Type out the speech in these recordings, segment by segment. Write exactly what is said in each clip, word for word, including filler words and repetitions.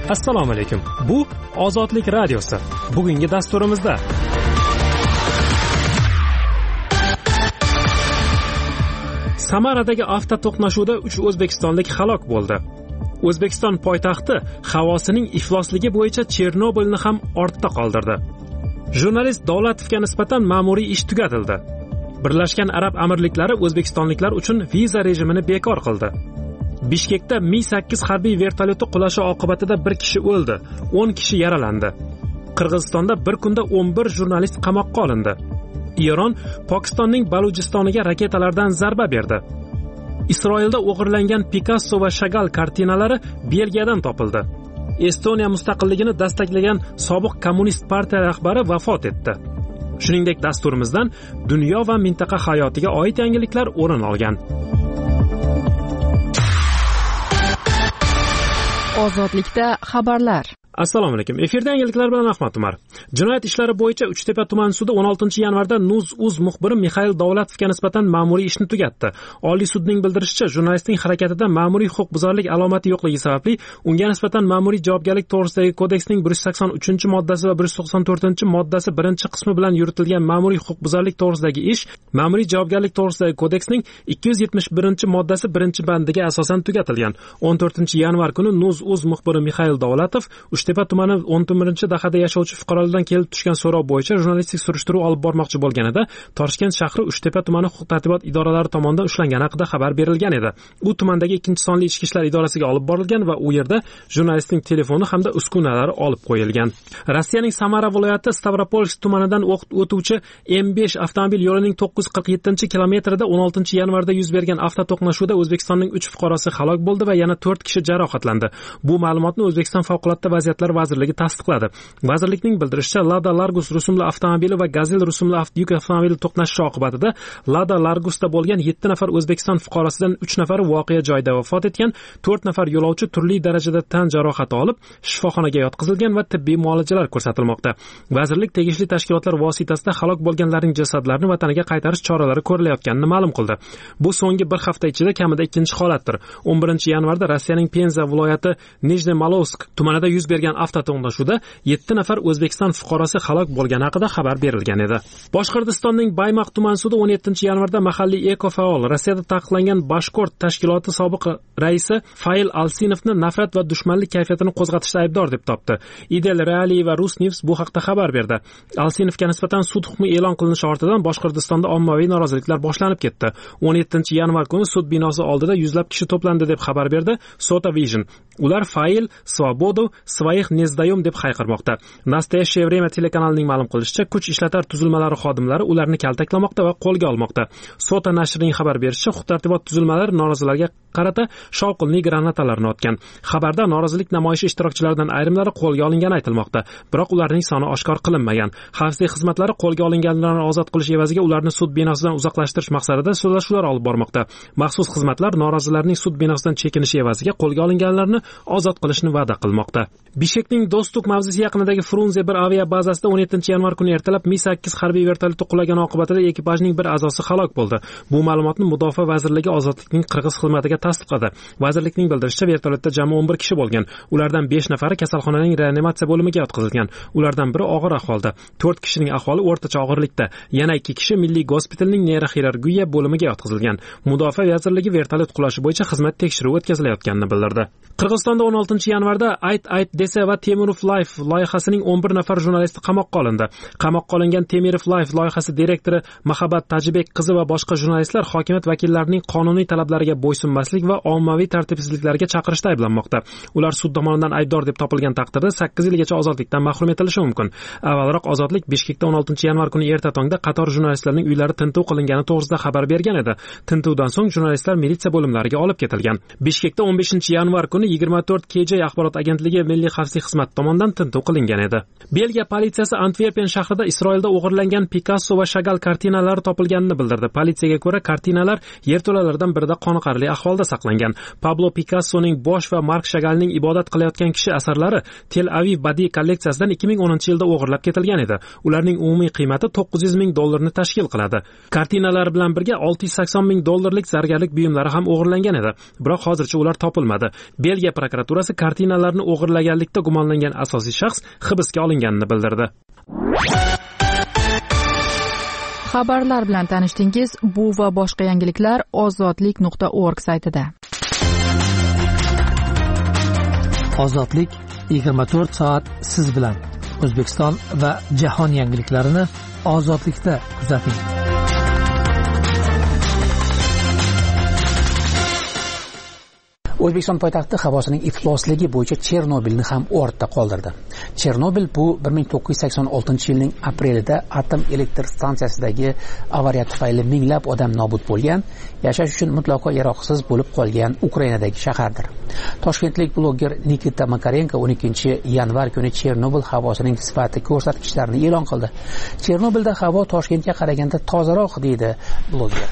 Assalomu alaykum. Bu Ozodlik radiosi. Bugungi dasturimizda Samaradagi avtoto'qnashuvda uch o'zbekistonlik halok bo'ldi. O'zbekiston poytaxti havosining iflosligi bo'yicha Chernobylni ham ortda qoldirdi. Jurnalist Davlatovga nisbatan ma'muriy ish tugatildi. Birlashgan Arab Amirliklari o'zbekistonliklar uchun viza rejimini bekor qildi. Bishkekda Mi sakkiz harbiy vertolyoti qulashi oqibatida bir kishi o'ldi, o'n kishi yaralandi. Qirg'izistonda bir kunda o'n bir jurnalist qamoqqa olindi. Eron Pokistonning Balujistoniga raketalardan zarba berdi. Isroilda o'g'irlangan Picasso va Chagall kartinalari Belgiyadan topildi. Estoniya mustaqilligini dastaqlagan sobiq kommunist partiya rahbari vafot etdi. Shuningdek, dasturimizdan dunyo va mintaqa hayotiga oid yangiliklar o'rin olgan. Ozodlikda xabarlar. Assalomu alaykum. Efirda yangiliklar bilan Ahmad Umar. Jinoyat ishlari bo'yicha Uchtepa tuman sudi o'n oltinchi yanvarda Nuz.uz muxbiri Mixail Davlatovga nisbatan ma'muriy ishni tugatdi. Oliy sudning bildirishicha, jurnalistning harakatida ma'muriy huquqbuzarlik alomati yo'qligi sababli unga nisbatan ma'muriy javobgarlik to'g'risidagi kodeksning bir yuz sakson uchinchi moddasi va bir yuz to'qson to'rtinchi moddasi birinchi qismi bilan yuritilgan ma'muriy huquqbuzarlik to'g'risidagi ish ma'muriy javobgarlik to'g'risidagi kodeksning ikki yuz yetmish birinchi moddasi birinchi bandiga asosan tugatilgan. o'n to'rtinchi yanvar kuni Nuz.uz muxbiri Mixail Davlatov Uchtepa tumani o'n to'rtinchi dahada yashovchi fuqarolardan kelib tushgan so'rov bo'yicha jurnalistik surishtiruv olib bormoqchi bo'lganida Toshkent shahri Uchtepa tumani huquq-tartibot idoralari tomonidan ushlangani haqida xabar berilgan edi. U tumandagi ikkinchi sonli ichki ishlar idorasiga olib borilgan va u yerda jurnalistning telefoni hamda uskunalari olib qo'yilgan. Rossiyaning Samara viloyati Stavropolsk tumanidan o'tuvchi M besh avtomobil yo'lining to'qqiz yuz qirq yettinchi kilometrida o'n oltinchi yanvarda yuz bergan avtoto'qnashuvda O'zbekistonning uch fuqarosi halok bo'ldi va yana to'rt kishi jarohatlandi. Bu ma'lumotni O'zbekiston favqulodda vaziyatlar vazirligi tasdiqladi. Vazirlikning bildirishicha, Lada Largus rusumli avtomobili va Gazel rusumli yuk avtomobili to'qnashishi oqibatida Lada Largusda bo'lgan yetti nafar O'zbekiston fuqarosidan uch nafari voqea joyida vafot etgan, to'rt nafar yo'lovchi turli darajada tan jarohati olib, shifoxonaga yotqizilgan va tibbiy muolajalar ko'rsatilmoqda. Vazirlik tegishli tashkilotlar vositasida halok bo'lganlarning jasadlarini vataniga qaytarish choralari ko'rilayotganini ma'lum qildi. Bu so'nggi bir hafta ichida kamida ikkinchi holatdir. o'n birinchi yanvarda Rossiyaning Penza viloyati Nijnemalowsk tumanida yuz bergan avtoto'qnashuvda yetti nafar O'zbekiston fuqarosi halok bo'lgani haqida xabar berilgan edi. Boshqirdistonning Baymaq tuman sudi o'n yettinchi yanvarda mahalliy ekofaol Rossiyada taqiqlangan Bashkort tashkiloti sobiq raisi Fail Alsinovni nafrat va dushmanlik kayfiyatini qo'zg'atishda aybdor deb topdi. Idel Reali va Rusnews bu haqda xabar berdi. Alsinovga nisbatan sud hukmi e'lon qilinishi ortidan Boshqirdistonda ommaviy noroziliklar boshlanib ketdi. o'n yettinchi yanvar kuni sud binosi oldida yuzlab kishi to'plandi deb xabar berdi Sota Vision. Ular Fail, Svobodu, Своих не сдаем deb hayqirmoqda. Nastoящее время telekanalining ma'lum qilishicha, kuch ishlatar tuzilmalari xodimlari ularni kaltaklamoqda va qo'lga olmoqda. Sota nashrining xabar berishicha, huquq-tartibot tuzilmalari norozilarga qarata shovqinli granatalarni otgan. Xabarda norozilik namoyishi ishtirokchilaridan ayrimlari qo'lga olingani aytilmoqda, biroq ularning soni oshkor qilinmagan. Xavfsizlik xizmatlari qo'lga olinganlarni ozod qilish evaziga ularni sud binosidan uzoqlashtirish maqsadida so'zlashuvlar olib bormoqda. Maxsus xizmatlar norozilarning sud binosidan chekinishi evaziga qo'lga olinganlarni ozod qilishni va'da qilmoqda. Bishkekning Do'stlik mavzesi yaqinidagi Frunze bir avia bazasida o'n yettinchi yanvar kuni ertalab Mi sakkiz harbiy vertolyoti qulagan oqibatida ekipajning bir a'zosi halok bo'ldi. Bu ma'lumotni Mudofaa vazirligi Ozodlikning Qirg'iz xizmatiga tasdiqladi. Vazirlikning bildirishicha, vertolyotda jami o'n bir kishi bo'lgan. Ulardan besh nafari kasalxonaning reanimatsiya bo'limiga yotqizilgan. Ulardan biri og'ir ahvolda. to'rt kishining ahvoli o'rtacha og'irlikda. Yana ikki kishi Milliy gospitalning neyroxirurgiya bo'limiga yotqizilgan. Mudofaa vazirligi vertolyot qulashi bo'yicha xizmat tekshiruvi o'tkazilayotganini bildirdi. Qirg'izistonda o'n oltinchi yanvarda Ayt Ayt desa va Temirov Life loyihasining o'n bir nafar jurnalisti qamoqqa olindi. Qamoqqa olingan Temirov Life loyihasi direktori Mahabat Tajibek qizi va boshqa jurnalistlar hokimiyat vakillarining qonuniy talablariga bo'ysunmaslik va ommaviy tartibsizliklarga chaqirishda ayblanmoqda. Ular sud tomonidan aybdor deb topilgan taqdirda sakkiz yilgacha ozodlikdan mahrum etilishi mumkin. Avvalroq Ozodlik Bishkekda o'n oltinchi yanvar kuni erta tongda qator jurnalistlarning uylari tintuv qilingani to'g'risida xabar bergan edi. Tintuvdan so'ng jurnalistlar militsiya bo'limlariga olib ketilgan. Bishkekda o'n beshinchi yanvar kuni yigirma to'rt K J axborot agentligi Milliy xavfsizlik xizmati tomonidan tintuv qilingan edi. Belgiya politsiyasi Antverpen shahrida Isroilda o'g'irlangan Picasso va Chagall kartinalari topilganini bildirdi. Politsiyaga ko'ra, kartinalar yerto'lalardan birida qoniqarli ahvolda saqlangan. Pablo Picassoning Bosh va Mark Shagalning ibodat qilayotgan kishi asarlari Tel Aviv badiiy kolleksiyasidan ikki ming o'ninchi yilda o'g'irlab ketilgan edi. Ularning umumiy qiymati to'qqiz yuz ming dollarni tashkil qiladi. Kartinalar bilan birga olti yuz sakson ming dollarlik zargarlik buyumlari ham o'g'irlangan edi. Biroq hozircha ular topilmadi. Belgiya prokuraturasi kartinalarni o'g'irlaganlikda gumonlangan asosiy shaxs hibsga olinganini bildirdi. Xabarlar bilan tanishdingiz. Bu va boshqa yangiliklar ozodlik nuqta org saytida. Ozodlik yigirma to'rt soat siz bilan. O'zbekiston va jahon yangiliklarini ozodlikda kuzating. O'zbekiston poytaxti havosining iflosligi bo'yicha Chernobilni ham ortda qoldirdi. Chernobil bu bir ming to'qqiz yuz sakson oltinchi yilning aprelida atom elektr stansiyasidagi avariya tufayli minglab odam nobud bo'lgan, yashash uchun mutlaqo yaroqsiz bo'lib qolgan Ukrainadagi shahardir. Toshkentlik bloger Nikita Makarenko o'n ikkinchi yanvar kuni Chernobil havosining sifati ko'rsatkichlarini e'lon qildi. Chernobilda havo Toshkentga qaraganda tozaroq deydi bloger.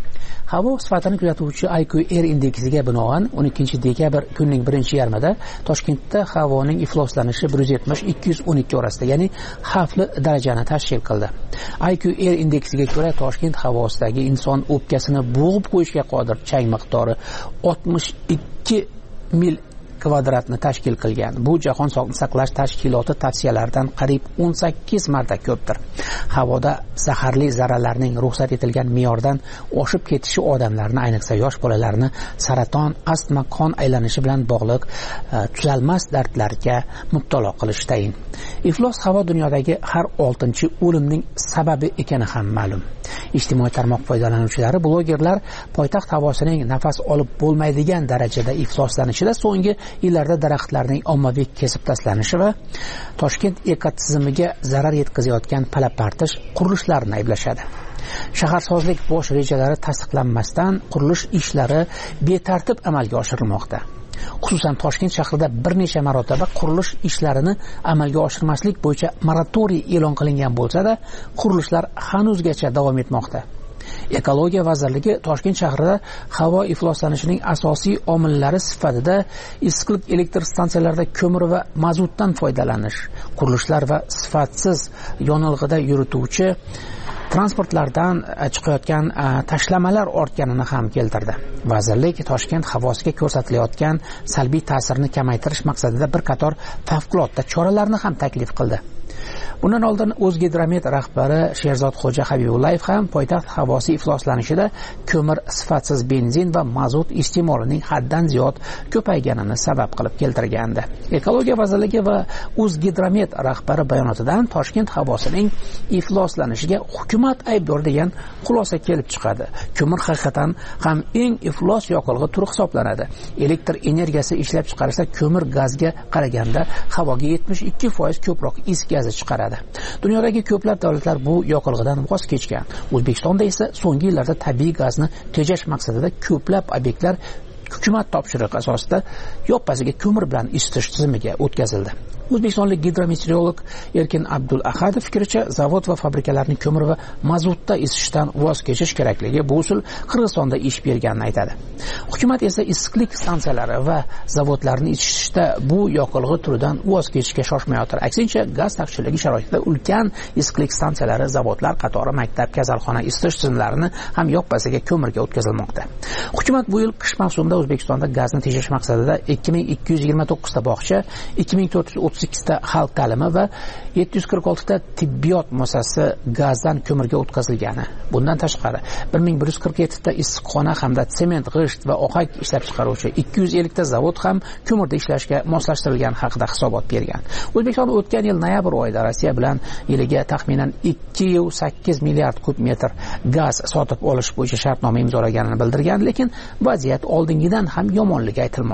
Havo sifatini kuzatuvchi I Q R indeksiga binoan o'n ikkinchi dekabr kunning birinchi yarmida Toshkentda havoning ifloslanishi bir yuz yetmish ikki yuz o'n ikki orasida, ya'ni xavfli darajani tashkil qildi. I Q R indeksiga ko'ra Toshkent havosidagi inson o'pkasini bo'g'ib qo'yishga qodir chang miqdori oltmish ikki mil kvadratni tashkil qilgan. Bu Jahon sog'liqni saqlash tashkiloti tavsiyalaridan qariyb o'n sakkiz marta ko'pdir. Havoda zaharli zarralarning ruxsat etilgan me'yordan oshib ketishi odamlarni, ayniqsa yosh bolalarni saraton, astma, qon aylanishi bilan bog'liq tuzalmas dardlarga mubtalo qilishi tayin. Iflos havo dunyodagi har oltinchi o'limning sababi ekani ham ma'lum. Ijtimoiy tarmoq foydalanuvchilari, blogerlar poytaxt havosining nafas olib bo'lmaydigan darajada ifloslanishida so'nggi yillarda daraxtlarning ommaviy kesib tashlanishi va Toshkent ekotizimiga zarar yetkazayotgan palapartish qurilishlarni ayblashadi. Shaharsozlik bosh rejalari tasdiqlanmasdan qurilish ishlari betartib amalga oshirilmoqda. Xususan Toshkent shahrida bir necha marotaba qurilish ishlarini amalga oshirmaslik bo'yicha moratoriy e'lon qilingan bo'lsa-da, qurilishlar hanuzgacha davom etmoqda. Ekologiya vazirligi Toshkent shahrida havo ifloslanishining asosiy omillari sifatida issiqlik elektr stansiyalarida ko'mir va mazutdan foydalanish, qurilishlar va sifatsiz yonilg'ida yurituvchi transportlardan chiqayotgan tashlamalar ortganini ham keltirdi. Vazirlik Toshkent havosiga ko'rsatilayotgan salbiy ta'sirni kamaytirish maqsadida bir qator favqulodda choralarni ham taklif qildi. Bundan oldin O'zgidromet rahbari Sherzod Xo'ja Habibullayev ham poytaxt havosi ifloslanishida ko'mir, sifatsiz benzin va mazut iste'molining haddan ziyod ko'payganini sabab qilib keltirgandi. Ekologiya vazirligi va O'zgidromet rahbari bayonotidan Toshkent havosining ifloslanishiga hukumat aybdor degan xulosa kelib chiqadi. Ko'mir haqiqatan ham eng iflos yoqilg'i turi hisoblanadi. Elektr energiyasi ishlab chiqarishda ko'mir gazga qaraganda havoga yetmish ikki foiz ko'proq is gazi chiqaradi. Dunyodagi ko'plab davlatlar bu yoqilg'idan voz kechgan. O'zbekistonda esa so'nggi yillarda tabiiy gazni tejash maqsadida ko'plab obyektlar hukumat topshirig'i asosida yoppasiga ko'mir bilan isitish tizimiga o'tkazildi. O'zbekistonlik gidrometeorolog Erkin Abdul Ahadov fikricha, zavod va fabrikalarning ko'mir va mazutda isitishdan voz kechish kerakligi bu usul Qirg'izistonda ish berganini aytadi. Hukumat esa issiqlik stansiyalari va zavodlarni isitishda bu yoqilg'i turidan voz kechishga shoshmayotir. Aksincha, gaz taqchilligi sharoitida ulkan issiqlik stansiyalari, zavodlar qatori maktab, kasalxona isitish tizimlarini ham yoppasiga ko'mirga o'tkazilmoqda. Hukumat bu yil qish mavsumida O'zbekistonda gazni tejash maqsadida ikki ming ikki yuz yigirma to'qqiz ta bog'cha, ikki ming to'rt yuz o'ttiz ikki ta xalq ta'limi va yetti yuz qirq olti ta tibbiyot muassasasi gazdan ko'mirga o'tkazilgani. Bundan tashqari bir ming bir yuz qirq yetti ta issiqxona hamda sement, g'isht va ohak ishlab chiqaruvchi ikki yuz ellik ta zavod ham ko'mirda ishlashga moslashtirilgani haqida hisobot bergan. O'zbekiston o'tgan yil noyabr oyida Rossiya bilan yiliga taxminan ikki nuqta sakkiz milliard kub metr gaz sotib olish bo'yicha shartnoma imzolaganini bildirgan, lekin vaziyat oldingidan ham yomonligi aytilmoqda.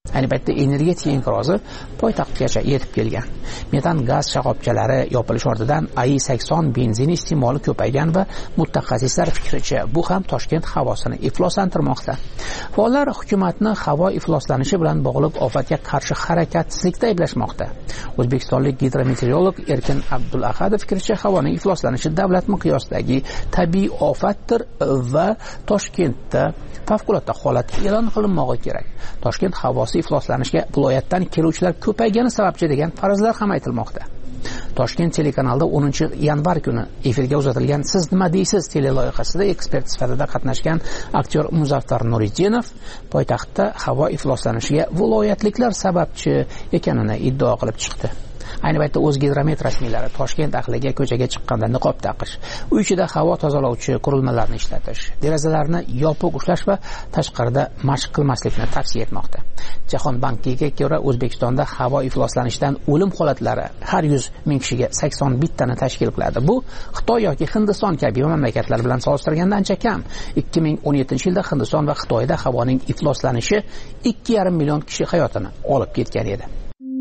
Ayni paytda energetika inqirozi poytaxtgacha yetib kelgan. Metan gaz shoxobchalari yopilish ortidan A I sakson benzin iste'moli ko'paygan va mutaxassislar fikricha bu ham Toshkent havosini ifloslantirmoqda. Faollar hukumatni havo ifloslanishi bilan bog'liq ofatga qarshi harakatsizlikda ayblashmoqda. O'zbekistonlik gidrometeorolog Erkin Abdulahadov fikricha havoning ifloslanishi davlat miqyosidagi tabiiy ofatdir va Toshkentda favqulodda holat e'lon qilinmog'i kerak. Toshkent havosi ifloslanishga viloyatdan keluvchilar ko'paygani sababchi degan farazlar ham aytilmoqda. Toshkent telekanalida o'ninchi yanvar kuni efirga uzatilgan Siz nima deysiz teleloyihasida ekspert sifatida qatnashgan aktyor Muzaffar Nuriddinov poytaxtda havo ifloslanishiga viloyatliklar sababchi ekanini iddao qilib chiqdi. Ayni paytda O'zgidromet rasmiylari Toshkent ahliga ko'chaga chiqqanda niqob taqish, uy ichida havo tozalovchi qurilmalarni ishlatish, derazalarni yopiq ushlash va tashqarida mashq qilmaslikni tavsiya etmoqda. Jahon bankiga ko'ra O'zbekistonda havo ifloslanishidan o'lim holatlari har yuz ming kishiga sakson bitta tani tashkil qiladi. Bu Xitoy yoki Hindiston kabi mamlakatlar bilan solishtirganda ancha kam. ikki ming o'n yettinchi yilda Hindiston va Xitoyda havoning ifloslanishi ikki yarim million kishi hayotini olib ketgan edi.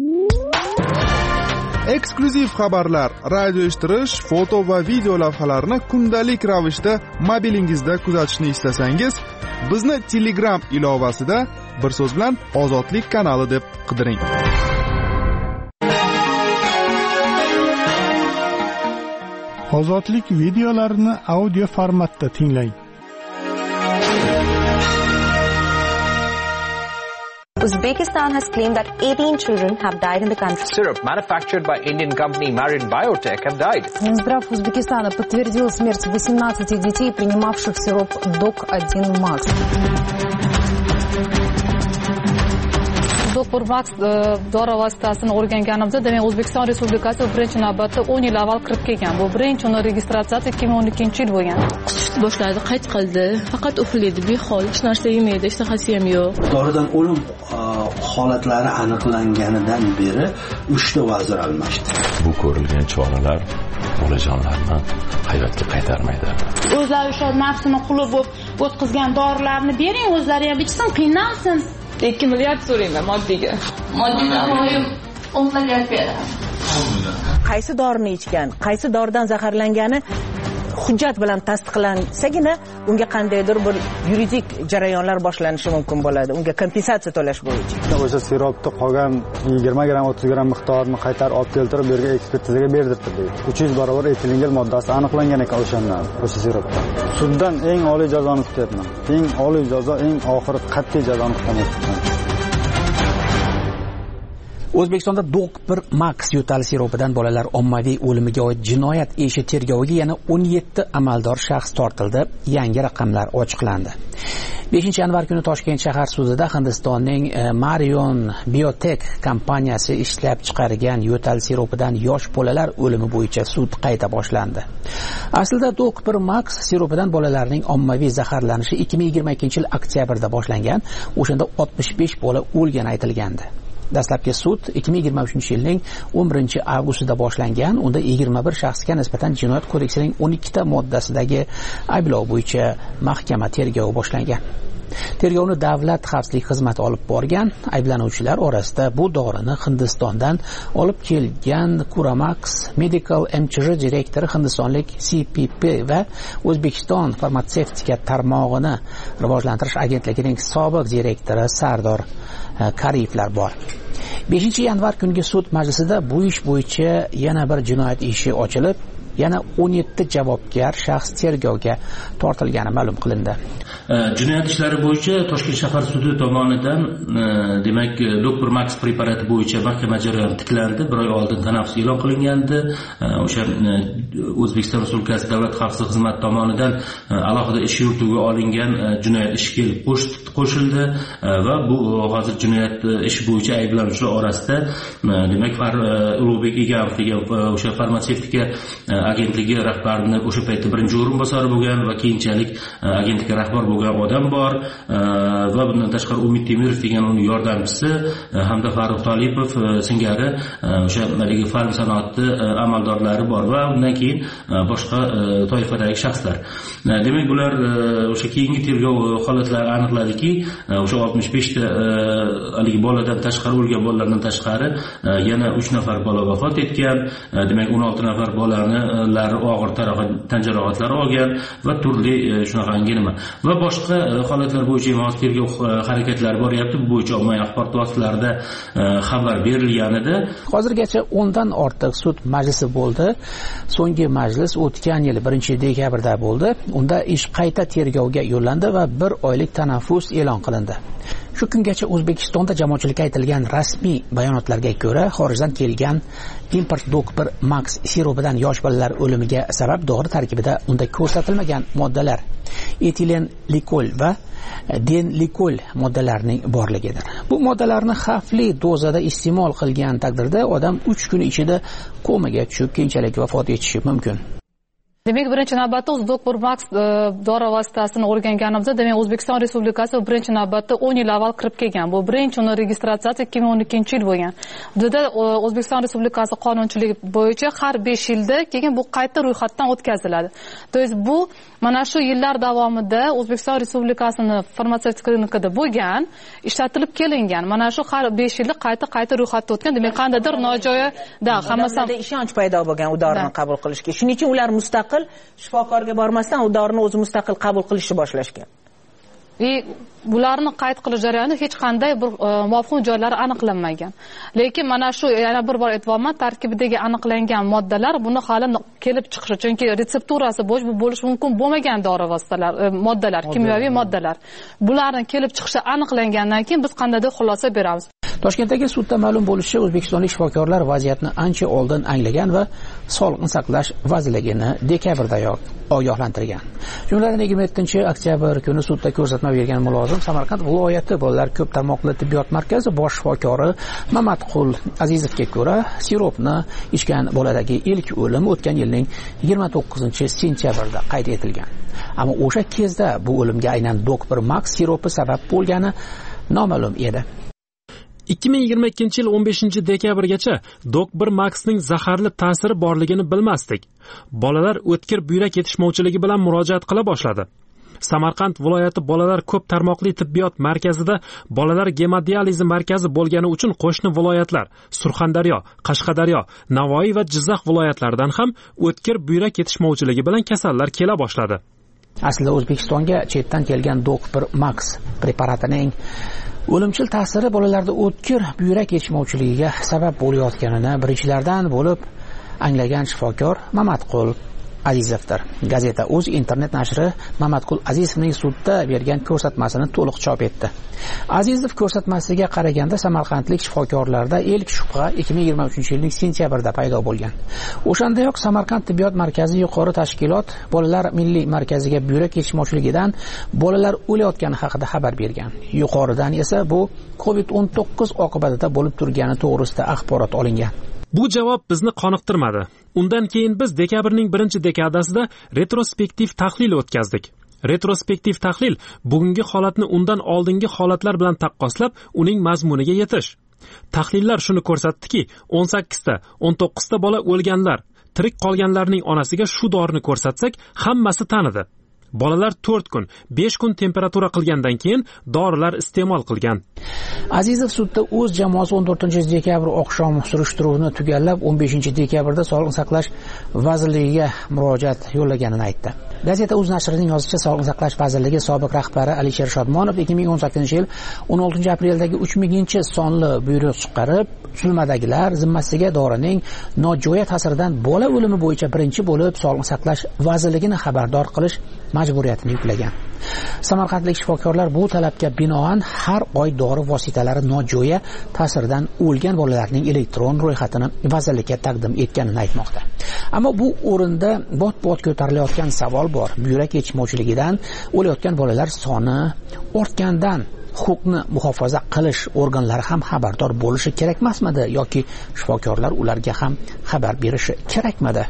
Eksklyuziv xabarlar, radio eshittirish, foto va video lavhalarni kundalik ravishda mobilingizda kuzatishni istasangiz, bizni Telegram ilovasida bir so'z bilan Ozodlik kanali deb qidiring. Ozodlik videolarini audio formatda tinglang. Uzbekistan has claimed that eighteen children have died in the country. Syrup manufactured by Indian company Marin Biotech have died. Минздрав Узбекистана подтвердил смерть восемнадцати детей, принимавших сироп Док один Макс. Doktor Max dori vositasini o'rganganimizda, demak O'zbekiston Respublikasi birinchi navbatda o'n yil avval kirib kelgan. Bu birinchi uni registratsiyasi ikki ming o'n ikkinchi yil bo'lgan. Qutishni boshladi, qayt qildi. Faqat uxlaydi, behol, hech narsa yemaydi, ishtahasi ham yo'q. Doridan o'lim holatlari aniqlanganidan beri uchta vazir almashdi. Bu ko'rilgan choralar bolajonlarni hayotga qaytarmaydi. O'zlari o'sha nafsini quli bo'lib o'tkazgan dorilarni bering, o'zlari ham ichsin, qiynalsin. ikki milliard so'rayman moddiga. Moddiga qo'yib o'n milliard beradi. Qaysi dorini ichgan, qaysi doridan zaharlangani hujjat bilan tasdiqlansagina unga qandaydir bir yuridik jarayonlar boshlanishi mumkin bo'ladi. Unga kompensatsiya to'lash bo'yicha. O'sha siropda qolgan yigirma gramm o'ttiz gramm miqdorini qaytarib olib keltirib bu yerga ekspertizaga berdirdi deydi. uch yuz barobar etilengel moddasi aniqlangan ekan o'shandan, o'sha siropda. Suddan eng oliy jazoni kutyapman. Eng oliy jazo, eng oxiri qat'iy jazoni kutmoqchiman. O'zbekistonda Dok bir Max yo'tal siropidan bolalar ommaviy o'limiga oid jinoyat ishi tergoviga yana o'n yetti amaldor shaxs tortildi. Yangi raqamlar ochiqlandi. beshinchi yanvar kuni Toshkent shahar sudida Hindistonning Marion Biotech kompaniyasi ishlab chiqargan yo'tal siropidan yosh bolalar o'limi bo'yicha sud qayta boshlandi. Aslida Dok bir Max siropidan bolalarning ommaviy zaharlanishi ikki ming yigirma ikkinchi yil oktyabrda boshlangan. O'shanda oltmish besh bola o'lgani aytilgandi. Dastlabki sud ikki ming yigirma uchinchi yilning o'n birinchi avgustida boshlangan. Unda yigirma bir shaxsga nisbatan Jinoyat kodeksining o'n ikkita moddasidagi ayblov bo'yicha mahkama tergovi boshlangan. Tergovni Davlat xavfsizlik xizmati olib borgan. Ayblanuvchilar orasida bu dorini Hindistondan olib kelgan Curamax Medical M C H direktori hindistonlik C P P va O'zbekiston farmatsevtika tarmog'ini rivojlantirish agentligining sobiq direktori Sardor Kariyevlar bor. beshinchi yanvar kungi sud majlisida bu ish bo'yicha yana bir jinoyat ishi ochilib, yana o'n yetti javobgar shaxs tergovga tortilgani ma'lum qilindi. Jinoyat ishlari bo'yicha Toshkent shahar sudi tomonidan demak Doktor Max preparati bo'yicha mahkama jarayoni tiklandi. Bir oy oldin tanaffus e'lon qilingandi. O'sha O'zbekiston Respublikasi Davlat xavfsizlik xizmati tomonidan alohida ish yurituga olingan jinoyat ishi kelib qo'shildi va bu hozir jinoyat ishi bo'yicha ayblanuvchilar orasida demak Ulug'bek Egamov degan o'sha farmatsevtika agentligi rahbarini o'sha paytda birinchi o'rinbosari bo'lgan va keyinchalik agentlikka rahbar bo'lgan odam bor va bundan tashqari Umid Temirov degan uning yordamchisi hamda Farruh Tolipov singari o'sha haligi farm sanoati amaldorlari bor va undan keyin boshqa toifadagi shaxslar. Demak, bular o'sha keyingi tergov holatlari aniqladiki, o'sha oltmish besh ta haligi boladan tashqari o'lgan bolalardan tashqari yana uch nafar bola vafot etgan. Demak, o'n olti nafar bolalar og'ir tan jarohatlari olgan va turli shunaqangi nima va boshqa holatlar bo'yicha ham tergov harakatlari boryapti. Bu bo'yicha ommaviy axborot vositalarida xabar berilgan edi. Hozirgacha o'ndan ortiq sud majlisi bo'ldi. So'nggi majlis o'tgan yil birinchi dekabrda bo'ldi. Unda ish qayta tergovga yo'llandi va bir oylik tanaffus e'lon qilindi. Shu kungacha O'zbekistonda jamoatchilikka aytilgan rasmiy bayonotlarga ko'ra, xorijdan kelgan import dok bir max siropidan yosh bolalar o'limiga sabab dori tarkibida unda ko'rsatilmagan moddalar etilen likol va den likol moddalarining borligidir. Bu moddalarni xavfli dozada iste'mol qilgan taqdirda odam uch kun ichida komaga tushib, keyinchalik vafot etishi mumkin. Demak, birinchi navbatda O'zdok bir max dori vositasini o'rganganimizda, demak, O'zbekiston Respublikasi birinchi navbatda o'n yil avval kirib kelgan. Bu birinchi uni registratsiyasi ikki ming o'n ikkinchi yil bo'lgan. Hududda O'zbekiston Respublikasi qonunchiligi bo'yicha har besh yilda keyin bu qayta ro'yxatdan o'tkaziladi. To есть bu mana shu yillar davomida O'zbekiston Respublikasini farmatsevtikada bo'lgan, ishlatilib kelingan. Mana shu har besh yilda qayta-qayta ro'yxatdan o'tgan. Demak, qandaydir nojo'ya da hammasi ishonch paydo bo'lgan u dorini qabul qilishga. Shuning uchun ular mustaqil shifokorga bormasdan u dorini o'zi mustaqil qabul qilishni boshlashgan. И bularni qayd qilish jarayonida hech qanday bir mavhum joylari aniqlanmagan. Lekin mana shu yana bir bor aytmoqman, tarkibidagi aniqlangan moddalar buni hali kelib chiqishi, chunki retsepturasi bo'sh bu bo'lish mumkin bo'lmagan dori vositalar, moddalar, kimyoviy moddalar. Bularning kelib chiqishi aniqlangandan keyin biz qandaydir xulosa beramiz. Toshkentdagi sudda ma'lum bo'lishicha, o'zbekistonlik shifokorlar vaziyatni ancha oldin anglagan va Sog'liqni saqlash vazirligini dekabrdayoq ogohlantirgan. Jumladan yigirma yettinchi oktyabr kuni sudda ko'rsatma bergan mulozim Samarqand viloyati bolalar ko'p tarmoqli tibbiyot markazi bosh shifokori Mamatqul Azizovga ko'ra, siropni ichgan boladagi ilk o'lim o'tgan yilning yigirma to'qqizinchi sentyabrda qayd etilgan. Ammo o'sha kezda bu o'limga aynan dok bir max siropi sabab bo'lgani noma'lum edi. ikki ming yigirma ikkinchi yil o'n beshinchi dekabrgacha dok bir maxning zaharli ta'siri borligini bilmasdik. Bolalar o'tkir buyrak yetishmovchiligi bilan murojaat qila boshladi. Samarqand viloyati bolalar ko'p tarmoqli tibbiyot markazida bolalar gemodializi markazi bo'lgani uchun qo'shni viloyatlar Surxondaryo, Qashqadaryo, Navoiy va Jizzax viloyatlaridan ham o'tkir buyrak yetishmovchiligi bilan kasallar kela boshladi. Aslida O'zbekistonga chetdan kelgan dok bir max preparatining o'limchil ta'siri bolalarda o'tkir buyrak yetishmovchiligiga sabab bo'layotganini birinchilardan bo'lib anglagan shifokor Mamatqul Azizovdir. Gazeta O'z internet nashri Mamatqul Azizovning sudda bergan ko'rsatmasini to'liq chop etdi. Azizov ko'rsatmasiga qaraganda samarqandlik shifokorlarda ilk shubha ikki ming yigirma uchinchi yilning sentyabrda paydo bo'lgan. O'shandayoq Samarqand tibbiyot markazi yuqori tashkilot bolalar milliy markaziga buyrak yetishmovchiligidan bolalar o'layotgani haqida xabar bergan. Yuqoridan esa bu covid o'n to'qqiz oqibatida bo'lib turgani to'g'risida axborot olingan. Bu javob bizni qoniqtirmadi. Undan keyin biz dekabrning birinchi dekadasida retrospektiv tahlil o'tkazdik. Retrospektiv tahlil bugungi holatni undan oldingi holatlar bilan taqqoslab, uning mazmuniga yetish. Tahlillar shuni ko'rsatdiki, o'n sakkizta, o'n to'qqizta bola o'lganlar, tirik qolganlarning onasiga shu dorini ko'rsatsak, hammasi tanidi. Bolalar to'rt kun, besh kun temperatura qilgandan keyin dorilar iste'mol qilgan. Azizov sudda o'z jamoasi o'n to'rtinchi dekabr oqshom surishtiruvni tugallab, o'n beshinchi dekabrda Sog'liqni saqlash vazirligiga murojaat yo'llaganini aytdi. Gazeta O'z nashrining yozishicha, Sog'liqni saqlash vazirligi sobiq rahbari Alisher Shodmonov ikki ming o'n sakkizinchi yil o'n oltinchi apreldagi uch minginchi sonli buyruq chiqarib, tuzilmadagilar zimmasiga dorining nojo'ya ta'siridan bola o'limi bo'yicha birinchi bo'lib Sog'liqni saqlash vazirligini xabardor qilish majburiyatini yuklagan. Samarqandlik shifokorlar bu talabga binoan har oy dori vositalari nojo'ya ta'siridan o'lgan bolalarning elektron ro'yxatini vazirlikka taqdim etganini aytmoqda. Ammo bu o'rinda bot-bot ko'tarilayotgan savol bor. Buyrak yetishmovchiligidan o'layotgan bolalar soni ortgandan huquqni muhofaza qilish organlari ham xabardor bo'lishi kerakmasmidi yoki shifokorlar ularga ham xabar berishi kerakmidi?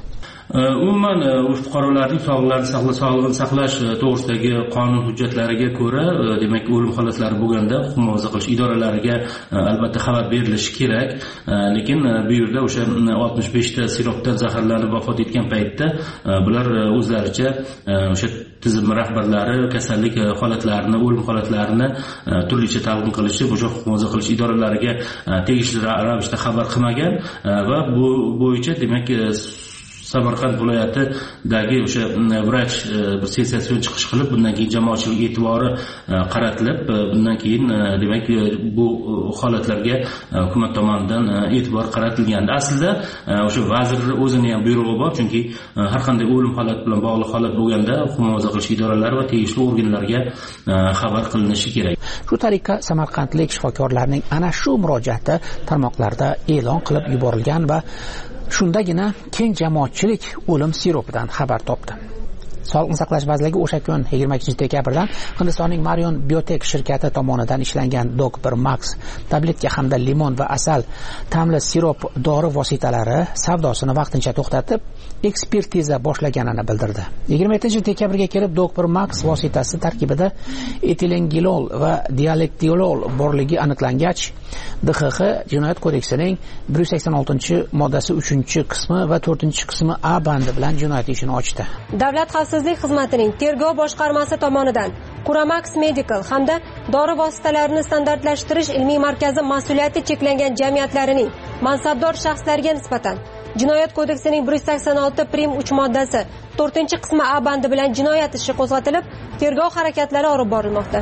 umuman fuqarolarning sog'liqlarini sog'lig'ini saqlash to'g'risidagi qonun hujjatlariga ko'ra demak o'lim holatlari bo'lganda huquqni muhofaza qilish idoralariga albatta xabar berilishi kerak, lekin bu yerda o'sha oltmish beshta siropdan zaharlanib vafot etgan paytda bular o'zlaricha o'sha tizim rahbarlari kasallik holatlarini, o'lim holatlarini turlicha talqin qilishi, o'sha huquqni muhofaza qilish idoralariga tegishli ravishda xabar qilmagan va bu bo'yicha demak Samarqand viloyatidagi o'sha vrach bir sensatsion chiqish qilib, bundan keyin jamoatchilik e'tibori qaratilib, bundan keyin demak bu holatlarga hukumat tomonidan e'tibor qaratilgandi. Aslida o'sha vazir o'zini ham buyrug'i bor, chunki har qanday o'lim holati bilan bog'liq holat bo'lganda huquqni muhofaza qilish idoralari va tegishli organlarga xabar qilinishi kerak. Shu tariqa samarqandlik shifokorlarning ana shu murojaati tarmoqlarda e'lon qilib yuborilgan va shundagina keng jamoatchilik o'lim siropidan xabar topdi. Sog'liqni saqlash vazirligi o'sha kun yigirma ikkinchi dekabrdan Hindistonning Marion Biotech shirkati tomonidan ishlangan Doc bir Max tabletka hamda limon va asal ta'mli sirop dori vositalari savdosini vaqtincha to'xtatib, ekspertiza boshlaganini bildirdi. yigirma yettinchi dekabrga kelib Doc bir Max vositasi tarkibida etilengilol va dialektilol borligi aniqlangach, D X X Jinoyat kodeksining bir yuz sakson oltinchi moddasi uchinchi qismi va to'rtinchi qismi A bandi bilan jinoyat ishini ochdi. Davlat xavfsizlik xizmatining tergov boshqarmasi tomonidan Quramax Medical hamda dori vositalarini standartlashtirish ilmiy markazi mas'uliyati cheklangan jamiyatlarining mansabdor shaxslariga nisbatan Jinoyat kodeksining bir yuz sakson olti prim uch moddasi to'rtinchi qismi A bandi bilan jinoyat ishi qo'zg'atilib, tergov harakatlari olib borilmoqda.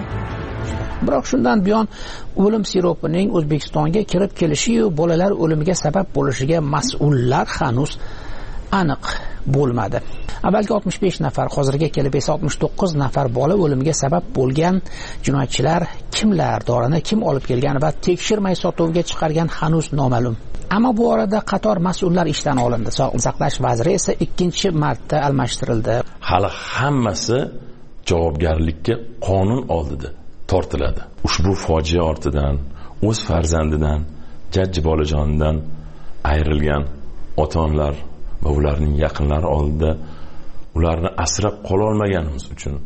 Biroq shundan buyon o'lim siropining O'zbekistonga kirib kelishi va bolalar o'limiga sabab bo'lishiga mas'ullar hanuz aniq bo'lmadi. Avvalgi oltmish besh nafar, hozirga kelib esa oltmish to'qqiz nafar bola o'limiga sabab bo'lgan jinoyatchilar kimlar, dorini kim olib kelgan va tekshirmay sotuvga chiqargan hanuz noma'lum. Ammo bu orada qator mas'ullar ishdan olindi. Sog'liqni saqlash vaziri esa ikkinchi marta almashtirildi. Hali hammasi javobgarlikka qonun oldida tortiladi. Ushbu fojia ortidan o'z farzandidan, jajji bolajonidan ayrilgan ota-onalar va ularning yaqinlari oldida ularni asrab qola olmaganimiz uchun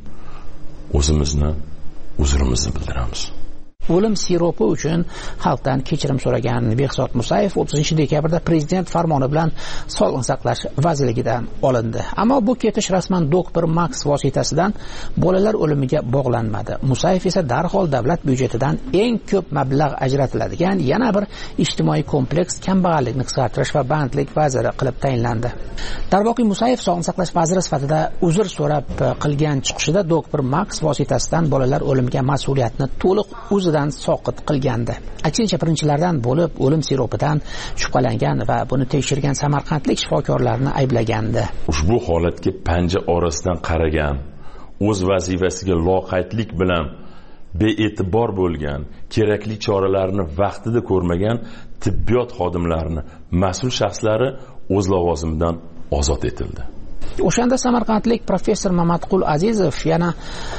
o'zimizni uzrimizni bildiramiz. O'lim siropi uchun xalqdan kechirim so'ragan Behzod Musayev o'ttizinchi dekabrda prezident farmoni bilan Sog'liqni saqlash vazirligidan olindi. Ammo bu ketish rasman Doc bir Max vositasidan bolalar o'limiga bog'lanmadi. Musayev esa darhol davlat byudjetidan eng ko'p mablag' ajratiladigan yana bir ijtimoiy kompleks kambag'allikni qisqartirish va bandlik vaziri qilib tayinlandi. Darvoqi Musayev Sog'liqni saqlash vaziri sifatida uzr so'rab qilgan chiqishida Doc bir Max vositasidan bolalar o'limiga mas'uliyatni to'liq o'zidan soqit qilgandi. Aksincha birinchilardan bo'lib o'lim siropidan shubhalangan va buni tekshirgan samarqandlik shifokorlarni ayblagandi. Ushbu holatga panja orasidan qaragan, o'z vazifasiga loqaydlik bilan bee'tibor bo'lgan, kerakli choralarni vaqtida ko'rmagan tibbiyot xodimlarini mas'ul shaxslari o'z lavozimidan ozod etildi. O'shanda samarqandlik professor Mamatqul Azizov yana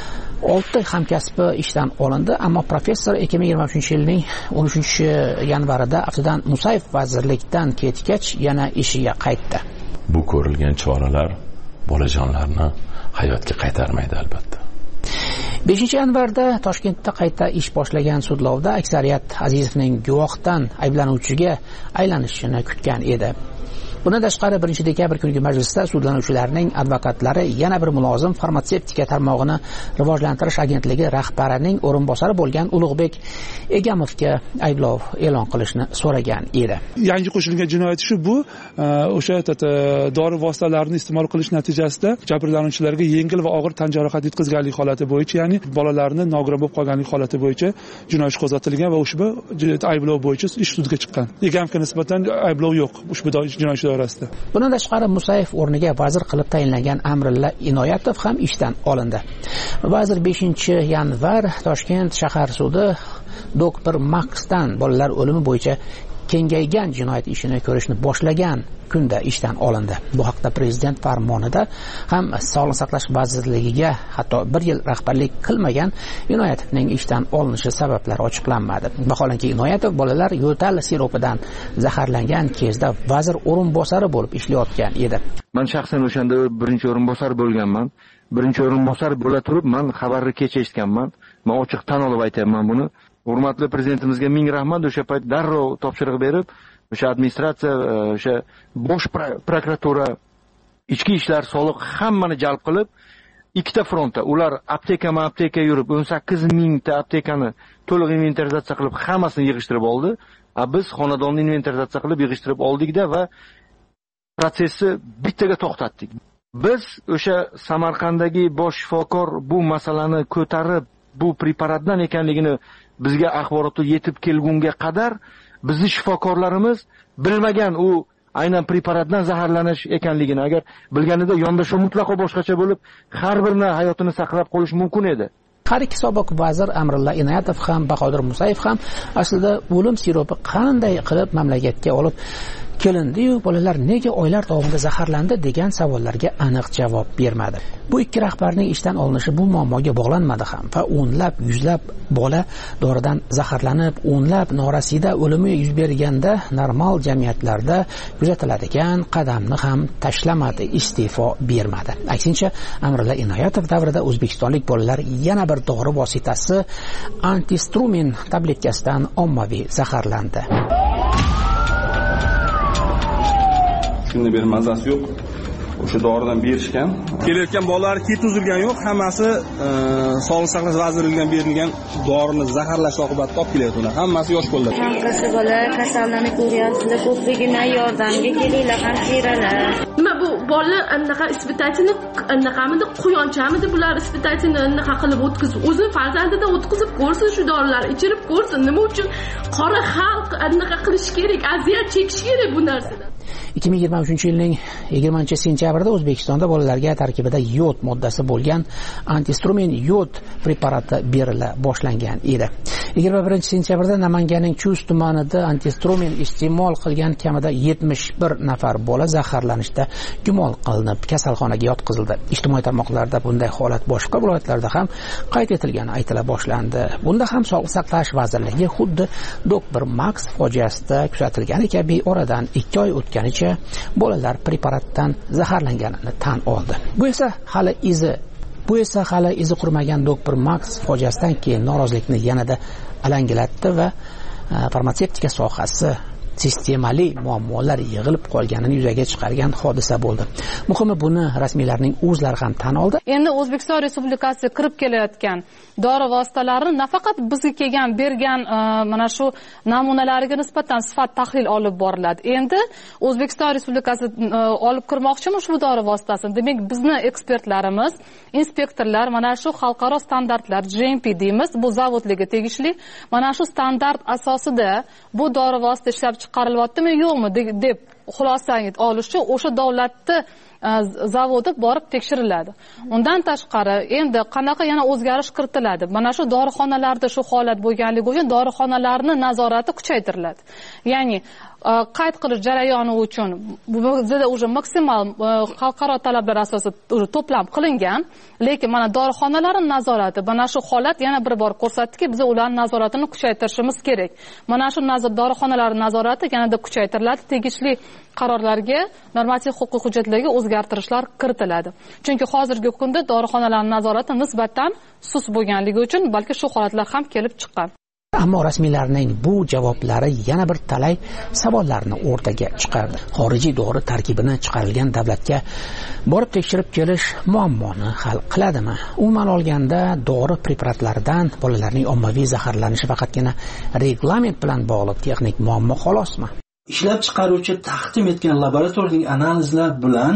olti hamkasbi ishdan olindi, ammo professor ikki ming yigirma uchinchi yilning o'n uchinchi yanvarida aftidan Musayev vazirlikdan ketgach yana ishiga qaytdi. Bu ko'rilgan choralar bolajonlarni hayotga qaytarmaydi albatta. beshinchi yanvarda Toshkentda qayta ish boshlagan sudlovda aksariyat Azizovning guvohdan ayblanuvchiga aylanishini kutgan edi. Bundan tashqari birinchi dekabr kungi majlisda sudlanuvchilarning advokatlari yana bir mulozim farmatsevtika tarmog'ini rivojlantirish agentligi rahbarining o'rinbosari bo'lgan Ulug'bek Egamovga ayblov e'lon qilishni so'ragan edi. Yangi qo'shilgan jinoyat ishi bu o'sha dori vositalarini iste'mol qilish natijasida jabrlanuvchilarga yengil va og'ir tan jarohati yetkazganlik holati bo'yicha, ya'ni bolalarni nogiron bo'lib qolganlik holati bo'yicha jinoyat ishi qo'zg'atilgan va ushbu ayblov bo'yicha ish sudga chiqqan. Egamovga nisbatan ayblov yo'q ushbu jinoyat orasida. Bundan tashqari Musayev o'rniga vazir qilib tayinlangan Amrilla Inoyatov ham ishdan olindi. Vazir beshinchi yanvar Toshkent shahar sudi Doc bir Maxdan bolalar o'limi bo'yicha kengaygan jinoyat ishini ko'rishni boshlagan kunda ishdan olindi. Bu haqda prezident farmonida ham Sog'liqni saqlash vazirligiga hatto bir yil rahbarlik qilmagan Inoyatovning ishdan olinishi sabablari ochiqlanmadi. Vaholanki Inoyatov bolalar yo'tal siropidan zaharlangan kezda vazir o'rinbosari bo'lib ishlayotgan edi. Men shaxsan o'shanda birinchi o'rinbosar bo'lganman. Birinchi o'rinbosar bo'la turib, men xabarni kecha eshitganman. Men ochiq tan olib aytayapman buni. Hurmatli prezidentimizga ming rahmat, o'sha payt darrov topshiriq berib, o'sha administratsiya, o'sha bosh prokuratura, ichki ishlar, soliq hammani jalb qilib, ikkita frontda ular aptekama apteka yurib o'n sakkiz mingta aptekani to'liq inventarizatsiya qilib hammasini yig'ishtirib oldi. A biz xonadonni inventarizatsiya qilib yig'ishtirib oldik-da va protsessni bittaga to'xtatdik. Biz o'sha Samarqanddagi bosh shifokor bu masalani ko'tarib, bu preparatdan ekanligini bizga axborotni yetib kelgunga qadar bizni shifokorlarimiz bilmagan u aynan preparatdan zaharlanish ekanligini. Agar bilganida yondashuv mutlaqo boshqacha bo'lib, har birini hayotini saqlab qolish mumkin edi. Har ikki sobiq vazir Amrulla Inoyatov ham Bahodir Musayev ham aslida o'lim siropi qanday qilib mamlakatga olib kelindi-yu, bolalar nega oylar davomida zaharlandi degan savollarga aniq javob bermadi. Bu ikki rahbarning ishdan olinishi bu muammoga bog'lanmadi ham va o'nlab, yuzlab bola doridan zaharlanib, o'nlab norasida o'limi yuz berganda normal jamiyatlarda kuzatiladigan qadamni ham tashlamadi, iste'fo bermadi. Aksincha, Amrulla Inoyatov davrida o'zbekistonlik bolalar yana bir dori vositasi antistrumin tabletkasidan ommaviy zaharlandi. Shunda bir mazasi yo'q. O'sha doridan berishgan. Kelayotgan bolalar keti uzilgan yo'q, hammasi Sog'liqni saqlash vazirligidan berilgan dorini zaharlash oqibatida olib kelyaptilar. Hammasi yosh bolalar. Hammasi bola kasallanib ko'ryapsizlar, ko'pligidan yordamga kelinglar, hamshiralar. Nima bu bolalar anaqa ispitachini anaqamida quyonchamidi bular ispitachini anaqa qilib o'tkazib, o'zi farzandidan o'tkazib ko'rsin, shu dorilarni ichirib ko'rsin. Nima uchun qora xalq anaqa qilish kerak, aziyat chekish kerak bu narsadan? ikki ming yigirma uchinchi yilning yigirmanchi sentyabrida O'zbekistonda bolalarga tarkibida yod moddasi bo'lgan antistrumin yod preparati berila boshlangan edi. yigirma birinchi sentyabrda Namanganning Chus tumanida antistrumin iste'mol qilgan kamida yetmish bir nafar bola zaharlanishda gumon qilinib kasalxonaga yotqizildi. Ijtimoiy tarmoqlarda bunday holat boshqa viloyatlarda ham qayd etilgani aytila boshlandi. Bunda ham Sog'liqni saqlash vazirligi xuddi doktor Max fojiasida kuzatilgani kabi oradan ikki oy o'tganicha bolalar preparatdan zaharlanganini tan oldi. Bu esa hali izi Bu esa hali izi qurmagan doktor Max fojiasidan keyin norozilikni yanada alangalatdi va farmatsevtika sohasi sistemali muammolar yig'ilib qolganini yuzaga chiqargan hodisa bo'ldi. Muhimi buni rasmiylarning o'zlari ham tan oldi. Endi O'zbekiston Respublikasiga kirib kelayotgan dori vositalarini nafaqat bizga kelgan bergan mana shu namunalariga nisbatan sifat tahlil olib boriladi. Endi O'zbekiston Respublikasi olib kirmoqchimi shu dori vositasini? Demak, bizni ekspertlarimiz, inspektorlar mana shu xalqaro standartlar G M P deymiz, bu zavodlarga tegishli mana shu standart asosida bu dori vosita ishlab chiqarilyaptimi yo'qmi deb xulosangiz olishchi o'sha davlatni zavodi borib tekshiriladi. Undan tashqari endi qanaqa yana o'zgarish kiritiladi? Mana shu dorixonalarda shu holat bo'lganligi uchun dorixonalarning nazorati kuchaytiriladi. Ya'ni qayd qilish jarayoni uchun bizda уже maksimal xalqaro talablar asosida to'plam qilingan, lekin mana dorixonalarning nazorati mana shu holat yana bir bor ko'rsatdiki, biz ularning nazoratini kuchaytirishimiz kerak. Mana shu dorixonalarning nazorati yanada kuchaytiriladi, tegishli qarorlarga, normativ huquqiy hujjatlarga o'zgartirishlar kiritiladi. Chunki hozirgi kunda dorixonalarning nazorati nisbatan sust bo'lganligi uchun balki shu holatlar ham kelib chiqqan. Ammo rasmiylarning bu javoblari yana bir talay savollarni o'rtaga chiqardi. Xorijiy dori tarkibini chiqarilgan davlatga borib tekshirib kelish muammoni hal qiladimi? Umuman olganda, dori preparatlaridan bolalarning ommaviy zaharlanishi faqatgina reglament bilan bog'liq texnik muammo xolosmi? Ishlab chiqaruvchi taqdim etgan laboratoriyaning analizlar bilan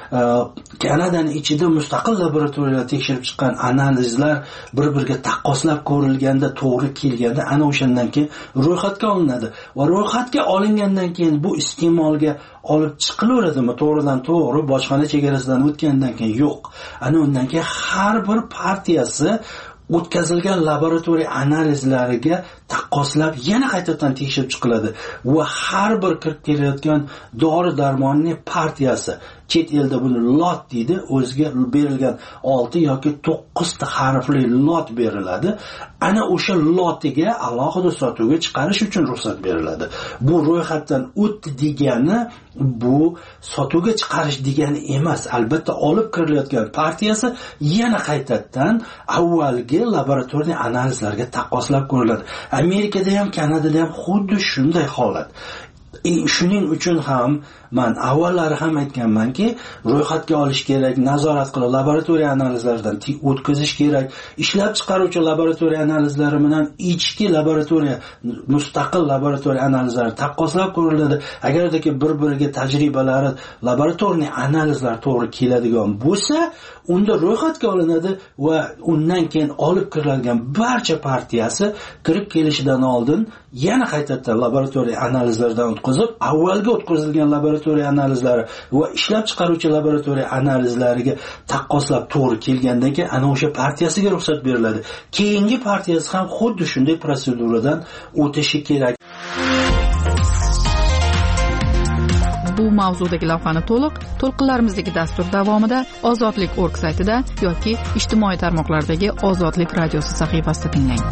Kanadaning ichida mustaqil laboratoriyalar tekshirib chiqqan analizlar bir-biriga taqqoslab ko'rilganda to'g'ri kelganda ana o'shandan keyin ro'yxatga olinadi va ro'yxatga olingandan keyin bu iste'molga olib chiqilaveradimi to'g'ridan to'g'ri bojxona chegarasidan o'tgandan keyin yo'q. Ana undan keyin har bir partiyasi o'tkazilgan laboratoriya analizlariga taqqoslab yana qaytadan tekshirib chiqiladi va har bir kirib kelayotgan dori darmonning partiyasi chet elda buni lot deydi, o'ziga berilgan olti yoki to'qqiz ta harfli lot beriladi. Ana o'sha lotiga alohida sotuvga chiqarish uchun ruxsat beriladi. Bu ro'yxatdan o'tdi degani bu sotuvga chiqarish degani emas. Albatta olib kirilayotgan partiyasi yana qaytadan avvalgi laboratoriya analizlarga taqqoslab ko'riladi. Amerikada ham, Kanadada ham xuddi shunday holat. E, shuning uchun ham men avvallari ham aytganmanki, ro'yxatga olish kerak, nazorat qilib laboratoriya analizlaridan o'tkazish kerak. Ishlab chiqaruvchi laboratoriya analizlari bilan ichki laboratoriya, mustaqil laboratoriya analizlari taqqoslab ko'riladi. Agardaki bir-biriga tajribalari, laboratoriya analizlar to'g'ri keladigan bo'lsa, unda ro'yxatga olinadi va undan keyin olib kiriladigan barcha partiyasi kirib kelishidan oldin yana qaytadan laboratoriya analizlaridan o'tkazib, avvalgi o'tkazilgan laboratoriya analizlari va ishlab chiqaruvchi laboratoriya analizlariga taqqoslab to'g'ri kelgandan keyin ana o'sha partiyasiga ruxsat beriladi. Keyingi partiyasi ham xuddi shunday proseduradan o'tishi kerak. Bu mavzudagi lavhani to'liq to'lqinlarimizdagi dastur davomida ozodlik org saytida yoki ijtimoiy tarmoqlardagi Ozodlik radiosi sahifasida tinglang.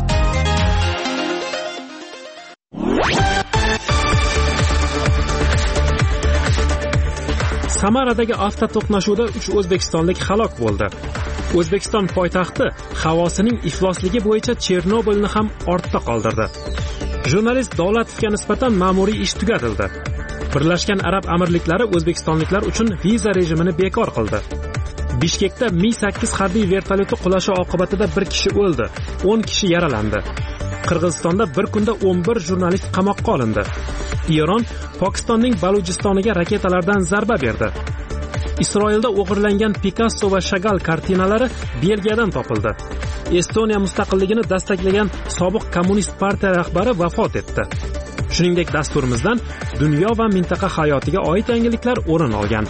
Samaradagi avtoto'qnashuvda uch o'zbekistonlik halok bo'ldi. O'zbekiston poytaxti havosining iflosligi bo'yicha Chernobylni ham ortda qoldirdi. Jurnalist Davlatovga nisbatan ma'muriy ish tugatildi. Birlashgan Arab Amirliklari o'zbekistonliklar uchun viza rejimini bekor qildi. Bishkekda Mi sakkiz harbiy vertolyoti qulashi oqibatida bir kishi o'ldi, o'n kishi yaralandi. Qirg'izistonda bir kunda o'n bir jurnalist qamoqqa olindi. Eron Pokistonning Balujistoniga raketalardan zarba berdi. Isroilda o'g'irlangan Picasso va Chagall kartinalari Belgiyadan topildi. Estoniya mustaqilligini dastaqlagan sobiq kommunist partiya rahbari vafot etdi. Shuningdek, dasturimizdan dunyo va mintaqa hayotiga oid yangiliklar o'rin olgan.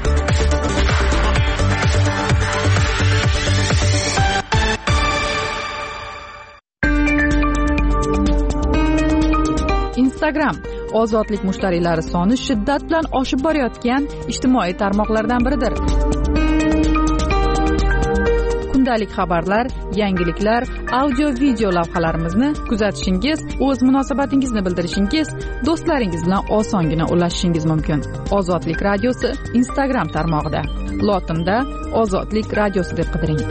Instagram ozodlik mushtariylari soni shiddat bilan oshib borayotgan ijtimoiy tarmoqlardan biridir. Kundalik xabarlar, yangiliklar, audio-video lavhalarimizni kuzatishingiz, o'z munosabatingizni bildirishingiz, do'stlaringiz bilan osongina ulashishingiz mumkin. Ozodlik radiosi Instagram tarmog'ida. Lotinda Ozodlik radiosi deb qidiring.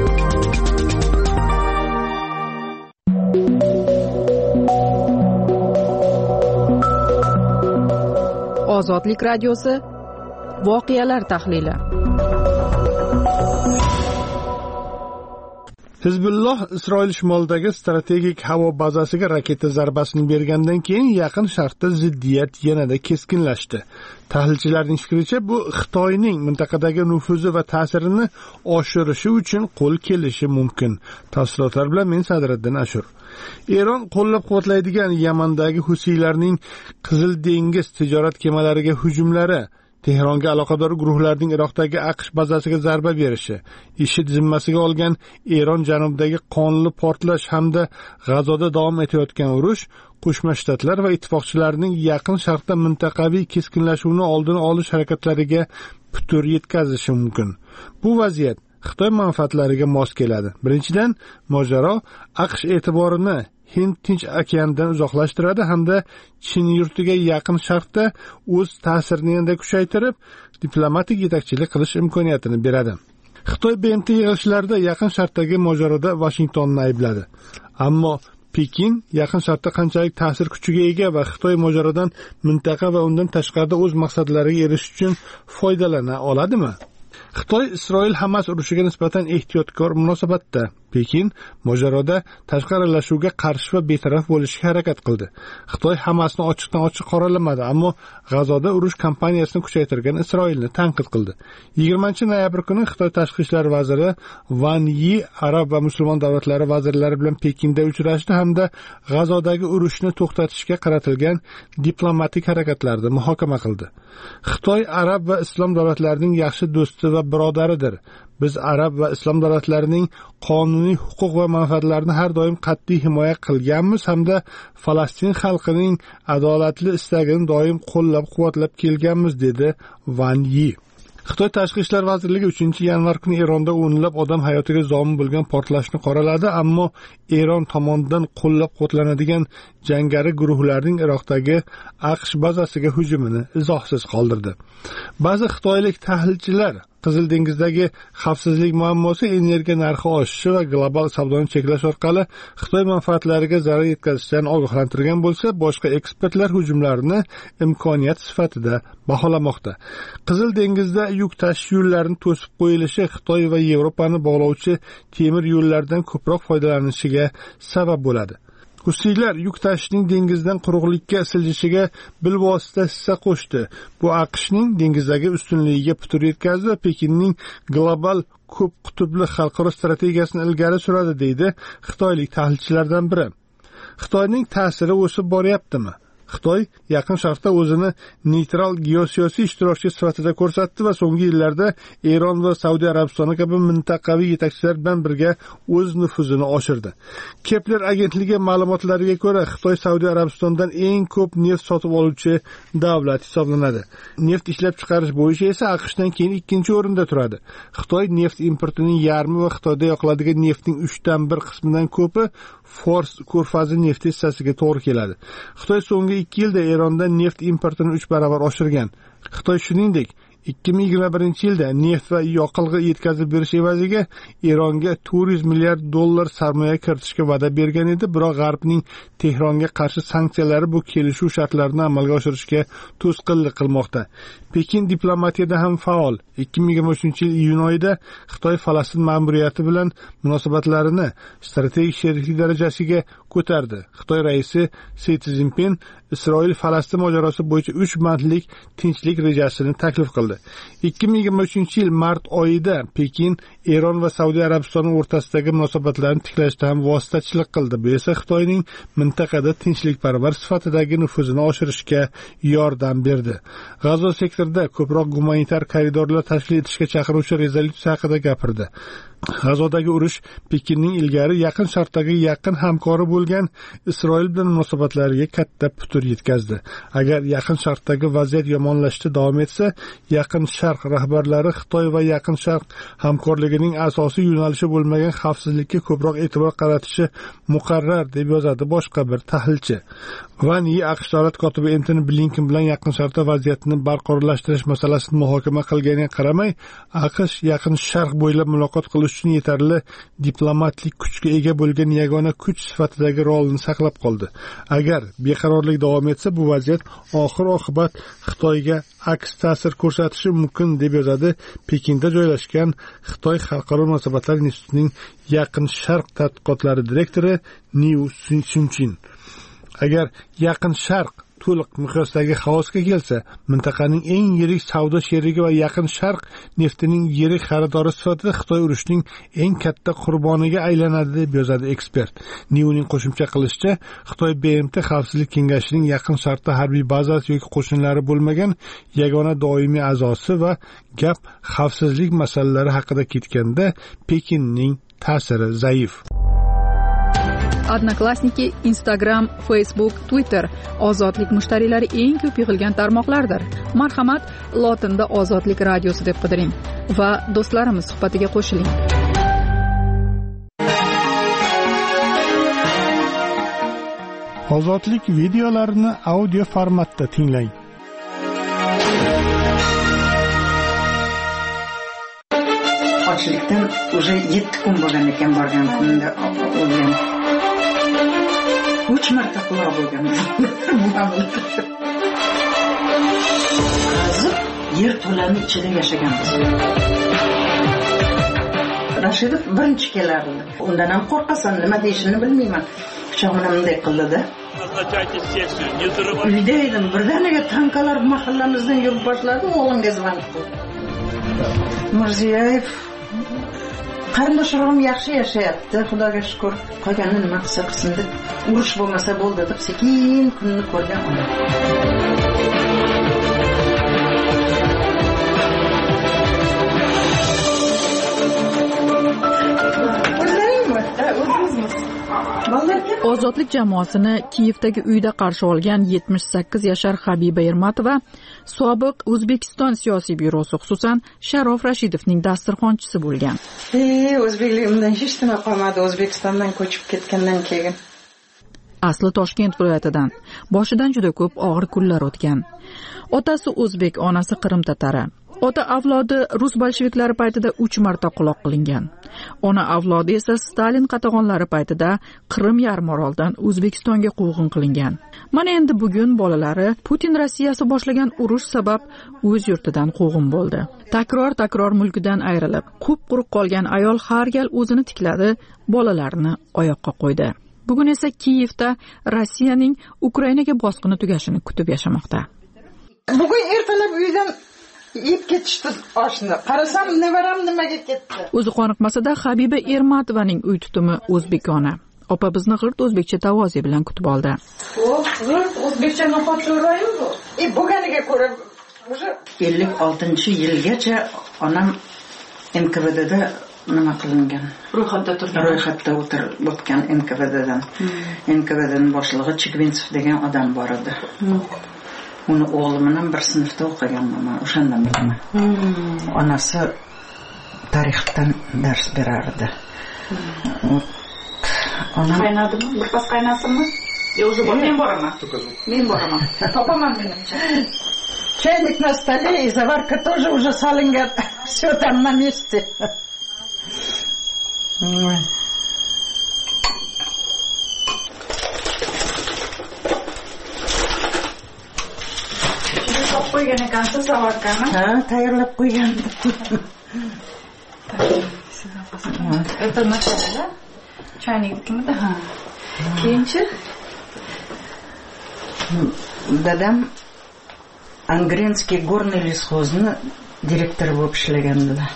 Ozodlik radiosi voqealar tahlili. Hizbulloh Isroil shimolidagi strategik havo bazasiga raketa zarbasini bergandan keyin Yaqin Sharqda ziddiyat yanada keskinlashdi. Tahlilchilarning fikricha, bu Xitoyning mintaqadagi nufuzi va ta'sirini oshirishi uchun qo'l kelishi mumkin. Tafsilotlar bilan men Sadriddin Ashur. Eron qo'llab-quvvatlaydigan Yamandagi Husiylarning Qizil dengiz tijorat kemalariga hujumlari, Tehronga aloqador guruhlarning Iroqdagi AQSh bazasiga zarba berishi, IShID zimmasiga olgan Eron janubidagi qonli portlash hamda G'azoda davom etayotgan urush Qo'shma Shtatlar va ittifoqchilarining Yaqin Sharqda mintaqaviy keskinlashuvni oldini olish harakatlariga putur yetkazishi mumkin. Bu vaziyat Xitoy manfaatlariga mos keladi. Birinchidan, mojaro AQSh e'tiborini Hind Tinch okeanidan uzoqlashtiradi hamda Chin yurtiga Yaqin Sharqda o'z ta'sirini yanada kuchaytirib, diplomatik yetakchilik qilish imkoniyatini beradi. Xitoy B M T yig'ilishlarida Yaqin Sharqdagi mojaroda Vashingtonni aybladi. Ammo Pekin Yaqin Sharqda qanchalik ta'sir kuchiga ega va Xitoy mojarodan mintaqa va undan tashqarida o'z maqsadlariga erishish uchun foydalana oladimi? Xitoy Isroil Hamas urushiga nisbatan ehtiyotkor munosabatda. Pekin mojaroda tashqi aralashuvga qarshi va betaraf bo'lishga harakat qildi. Xitoy Hamasni ochiqdan ochiq qoralamadi, ammo G'azoda urush kampaniyasini kuchaytirgan Isroilni tanqid qildi. yigirmanchi noyabr kuni Xitoy tashqi ishlar vaziri Van Yi Arab va musulmon davlatlari vazirlari bilan Pekinda uchrashdi hamda G'azodagi urushni to'xtatishga qaratilgan diplomatik harakatlarni muhokama qildi. Xitoy Arab va islom davlatlarining yaxshi do'sti va birodaridir. biz arab va islom davlatlarining qonuniy huquq va manfaatlarini har doim qat'iy himoya qilganmiz hamda Falastin xalqining adolatli istagini doim qo'llab-quvvatlab kelganmiz, dedi Van Yi. Xitoy Tashqi ishlar vazirligi uchinchi yanvar kuni Eronda o'nlab odam hayotiga zomin bo'lgan portlashni qoraladi, ammo Eron tomonidan qo'llab-quvvatlanadigan jangari guruhlarning Iroqdagi AQSh bazasiga hujumini izohsiz qoldirdi. Ba'zi xitoylik tahlilchilar Qizil dengizdagi xavfsizlik muammosi energiya narxi oshishi va global savdoni cheklash orqali Xitoy manfaatlariga zarar yetkazishdan ogohlantirgan bo'lsa, boshqa ekspertlar hujumlarni imkoniyat sifatida baholamoqda. Qizil dengizda yuk tashish yo'llarini to'sib qo'yilishi Xitoy va Yevropani bog'lovchi temir yo'llardan ko'proq foydalanishiga sabab bo'ladi. Husiylar yuk tashishning dengizdan quruqlikka siljishiga bilvosita hissa qo'shdi. Bu AQShning dengizdagi ustunligiga putur yetkazdi va Pekinning global ko'p qutbli xalqaro strategiyasini ilgari suradi, deydi xitoylik tahlilchilardan biri. Xitoyning ta'siri o'sib boryaptimi? Xitoy Yaqin Sharqda o'zini neytral geosiyosiy ishtirokchi sifatida ko'rsatdi va so'nggi yillarda Eron va Saudiya Arabistoni kabi mintaqaviy yetakchilar bilan birga o'z nufuzini oshirdi. Kepler agentligi ma'lumotlariga ko'ra, Xitoy Saudiya Arabistondan eng ko'p neft sotib oluvchi davlat hisoblanadi. Neft ishlab chiqarish bo'yicha esa AQShdan keyin ikkinchi o'rinda turadi. Xitoy neft importining yarmi va Xitoyda yoqiladigan neftning uchdan bir qismidan ko'pi Fors ko'rfazi neft hissasiga to'g'ri keladi. Xitoy so'nggi ikki yilda Erondan neft importini uch barobar oshirgan. Xitoy shuningdek ikki ming yigirma birinchi yilda neft va yoqilg'i yetkazib berish evaziga Eronga to'rt yuz milliard dollar sarmoya kiritishga va'da bergan edi, biroq G'arbning Tehronga qarshi sanksiyalari bu kelishuv shartlarini amalga oshirishga to'sqinlik qilmoqda. Pekin diplomatiyada ham faol. ikki ming yigirma uchinchi yil iyun oyida Xitoy Falastin ma'muriyati bilan munosabatlarini strategik sheriklik darajasiga ko'tardi. Xitoy raisi Si Szinpin Isroil-Falastin mojarosi bo'yicha uch bandlik tinchlik rejasini taklif qildi. ikki ming yigirma uchinchi yil mart oyida Pekin Eron va Saudiya Arabistoni o'rtasidagi munosabatlarni tiklashda ham vositachilik qildi. Bu esa Xitoyning mintaqada tinchlikparvar sifatidagi nufuzini oshirishga yordam berdi. G'azo sektorida ko'proq gumanitar koridorlar tashkil etishga chaqiruvchi rezolyutsiya haqida gapirdi. G'azodagi urush Pekinning ilgari Yaqin Sharqdagi yaqin hamkori bo'lgan Isroil bilan munosabatlariga katta putur yetkazdi. Agar Yaqin Sharqdagi vaziyat yomonlashda davom etsa, Yaqin Sharq rahbarlari Xitoy va Yaqin Sharq hamkorligining asosiy yo'nalishi bo'lmagan xavfsizlikka ko'proq e'tibor qaratishi muqarrar, deb yozadi boshqa bir tahlilchi. Van Yi AQSh davlat kotibi Antony Blinken bilan Yaqin Sharqda vaziyatni barqarorlashtirish masalasini muhokama qilganiga qaramay, AQSh Yaqin Sharq bo'ylab muloqot qilish uchun yetarli diplomatik kuchga ega bo'lgan yagona kuch sifatidagi rolini saqlab qoldi. Agar beqarorlik davom etsa, bu vaziyat oxir-oqibat Xitoyga aks ta'sir ko'rsatishi mumkin, deb yozadi Pekinda joylashgan Xitoy xalqaro munosabatlar institutining Yaqin Sharq tadqiqotlari direktori Niu Sunchin. Agar Yaqin Sharq to'liq miqyosdagi xaosga kelsa, mintaqaning eng yirik savdo sherigi va Yaqin Sharq neftining yirik xaridori sifatida Xitoy urushning eng katta qurboniga aylanadi, deb yozadi ekspert. Niuning qo'shimcha qilishicha, Xitoy B M T Xavfsizlik kengashining Yaqin Sharqda harbiy bazasi yoki qo'shinlari bo'lmagan yagona doimiy a'zosi va gap xavfsizlik masalalari haqida ketganda Pekinning ta'siri zaif. Odnoklassniki, Instagram, Facebook, Twitter ozodlik mushtariylari eng ko'p yig'ilgan tarmoqlardir. Marhamat, lotinda Ozodlik radiosi deb qidiring va do'stlarimiz suhbatiga qo'shiling. Ozodlik videolarini audio formatda tinglang. Ochlikdan уже yetti kun bo'lgan ekan borgan kunimda o'lgan. uch marta quloq bo'lgan. Yer to'lani ichida yashaganmiz. Rashidov birinchi kelardi. Undan ham qo'rqasan, nima deyishini bilmayman. Pichog'ini bunday qildi-da. Uyda edim, birdaniga tankalar mahallamizdan yurib boshladi, o'g'limga zvonk qildi. Mirziyoyev qarindoshlarim yaxshi yashayapti, Xudoga shukr. Qolganini nima qilsa qilsin deb, urush bo'lmasa bo'ldi deb sekin kunni ko'rgan odam. O'zlaringmi? Ha, o'zimizmiz. Ozodlik jamoasini Kiyevdagi uyda qarshi olgan yetmish sakkiz yashar Habiba Ermatova sobiq O'zbekiston siyosiy byurosi, xususan Sharof Rashidovning dasturxonchisi bo'lgan. E, o'zbekligimdan hech nima qolmadi O'zbekistondan ko'chib ketgandan keyin. Asli Toshkent viloyatidan. Boshidan juda ko'p og'ir kunlar o'tgan. Otasi o'zbek, onasi Qrim tatari. Ota avlodi rus bolsheviklari paytida uch marta quloq qilingan. Ona avlodi esa Stalin qatag'onlari paytida Qrim yarimoroldan O'zbekistonga quvg'in qilingan. Mana endi bugun bolalari Putin Rossiyasi boshlagan urush sabab o'z yurtidan quvg'in bo'ldi. Takror-takror mulkidan ayrilib, qup-quruq qolgan ayol har gal o'zini tikladi, bolalarini oyoqqa qo'ydi. Bugun esa Kiyevda Rossiyaning Ukrainaga bosqini tugashini kutib yashamoqda. Bugun ertalab uydan yeb ketishdi oshni. Qarasam, nevaram nimaga ketdi? O'zi qoniqmasada Habiba Ermatovaning uy tutumi o'zbekona. Opa bizni g'irt o'zbekcha tavozi bilan kutib oldi. O, g'irt o'zbekcha noxotirroyu bu. E, bo'lganiga ko'ra o'sha ellik oltinchi yilgacha onam M K V D'da nima qilingan? Ro'yxatda turgan. Ro'yxatda o'tirib o'tgan M K V D'dan. M K V D'ning boshlig'i Chigvintsev degan odam bor edi. Uni o'g'lim bilan bir sinfda o'qiganman, o'shandan bilaman. Onasi tarixdan dars berardi. Onam qaynadimi? Birpas qaynasimi? Yo, o'zi bor, men boraman. Men boraman. Topaman menimcha. Чайник на столе и заварка тоже уже салингат. Все там на месте. Qo'ygan ekansiz zavodkani? Ha, tayyorlab qo'ygandim. Это начало, чайникimda, ha. Keyinchi dadam Angrenskiy горный лесхозны direktori bo'lib ishlagandilar.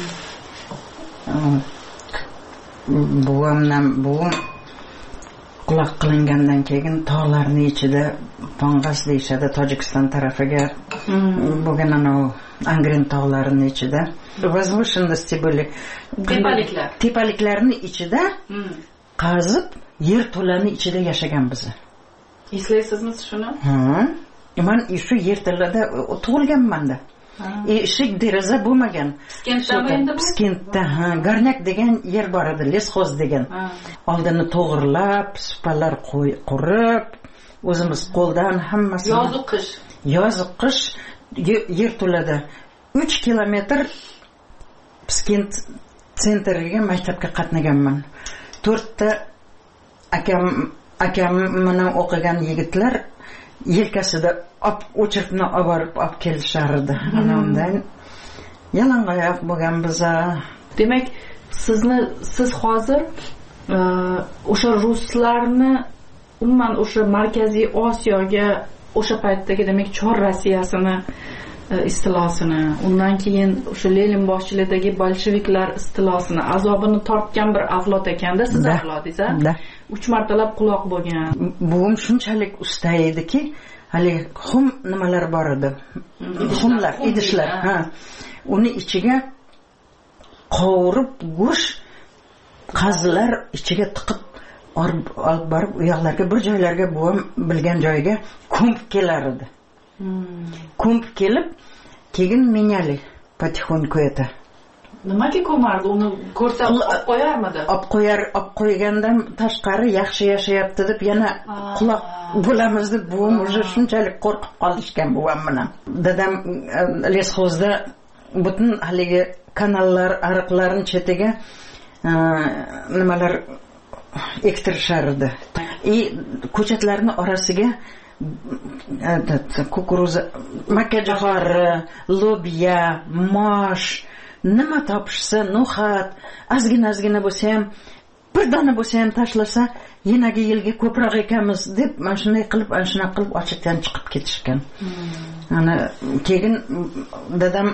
Buvamdan buvim quloq qilingandan keyin tog'larning ichida Pangas deyishadi, Tojikiston tarafiga bo'lgan ana Angren tog'larining ichida возвышенности были. Tepaliklar. Tepaliklarning ichida qazib, yer to'lani ichida yashagan biz. Eslaysizmi shuni? Ha. Men shu yer to'lada tug'ilganman-da. Eshik deraza bo'lmagan. Piskentdami endi bu? Piskentda, ha, Garnyak degan yer bor edi, lesxoz degan. Oldini to'g'irlab, supalar qurib, o'zimiz qo'ldan hammasini. Yozuq qish. Yozuq qish yer to'lada uch kilometr Piskent sentriga maktabga qatnaganman. to'rtta akam akam bilan o'qigan yigitlar yelkasida op o'chirtni olib olib kelishardi. Ana undan yalangoyoq bo'lgan biz. Demak, sizni siz hozir o'sha ruslarni umuman o'sha Markaziy Osiyoga o'sha paytdagi demak Chor Rossiyasini istilosini, undan keyin o'sha Lenin boshchiligidagi bolsheviklar istilosini, azobini tortgan bir avlod ekanda, siz avlodingiz, a? uch martalab quloq bo'lgan. Buvim shunchalik usta ediki, hali xum nimalar bor edi. Xumlar, idishlar, ha. Uni ichiga qovurib go'sht qazilar ichiga tiqib olib borib, u yoqlarga bir joylarga buvim bilgan joyga ko'mib kelar edi. Ko'mib kelib, keyin menyali потихоньку это. Nimaga ko'mardi? Uni ko'rsa olib qo'yarmidi? Olib qo'yar, olib qo'ygandan tashqari yaxshi yashayapti deb yana quloq bo'lamiz deb buvim o'zi shunchalik qo'rqib qolishgan buvim bilan. Dadam lesxozda butun haligi kanallar, ariqlarning chetiga nimalar ektirishardi. И ko'chatlarning orasiga kukuruza, makkajo'xori, lobya, mosh, nima topishsa, no'xat, ozgina-ozgina bo'lsa ham, bir dona bo'lsa ham tashlasa, yanagi yilga ko'proq ekamiz deb, mana shunday qilib, ana shunday qilib ochitdan chiqib ketishgan. Ana keyin dadam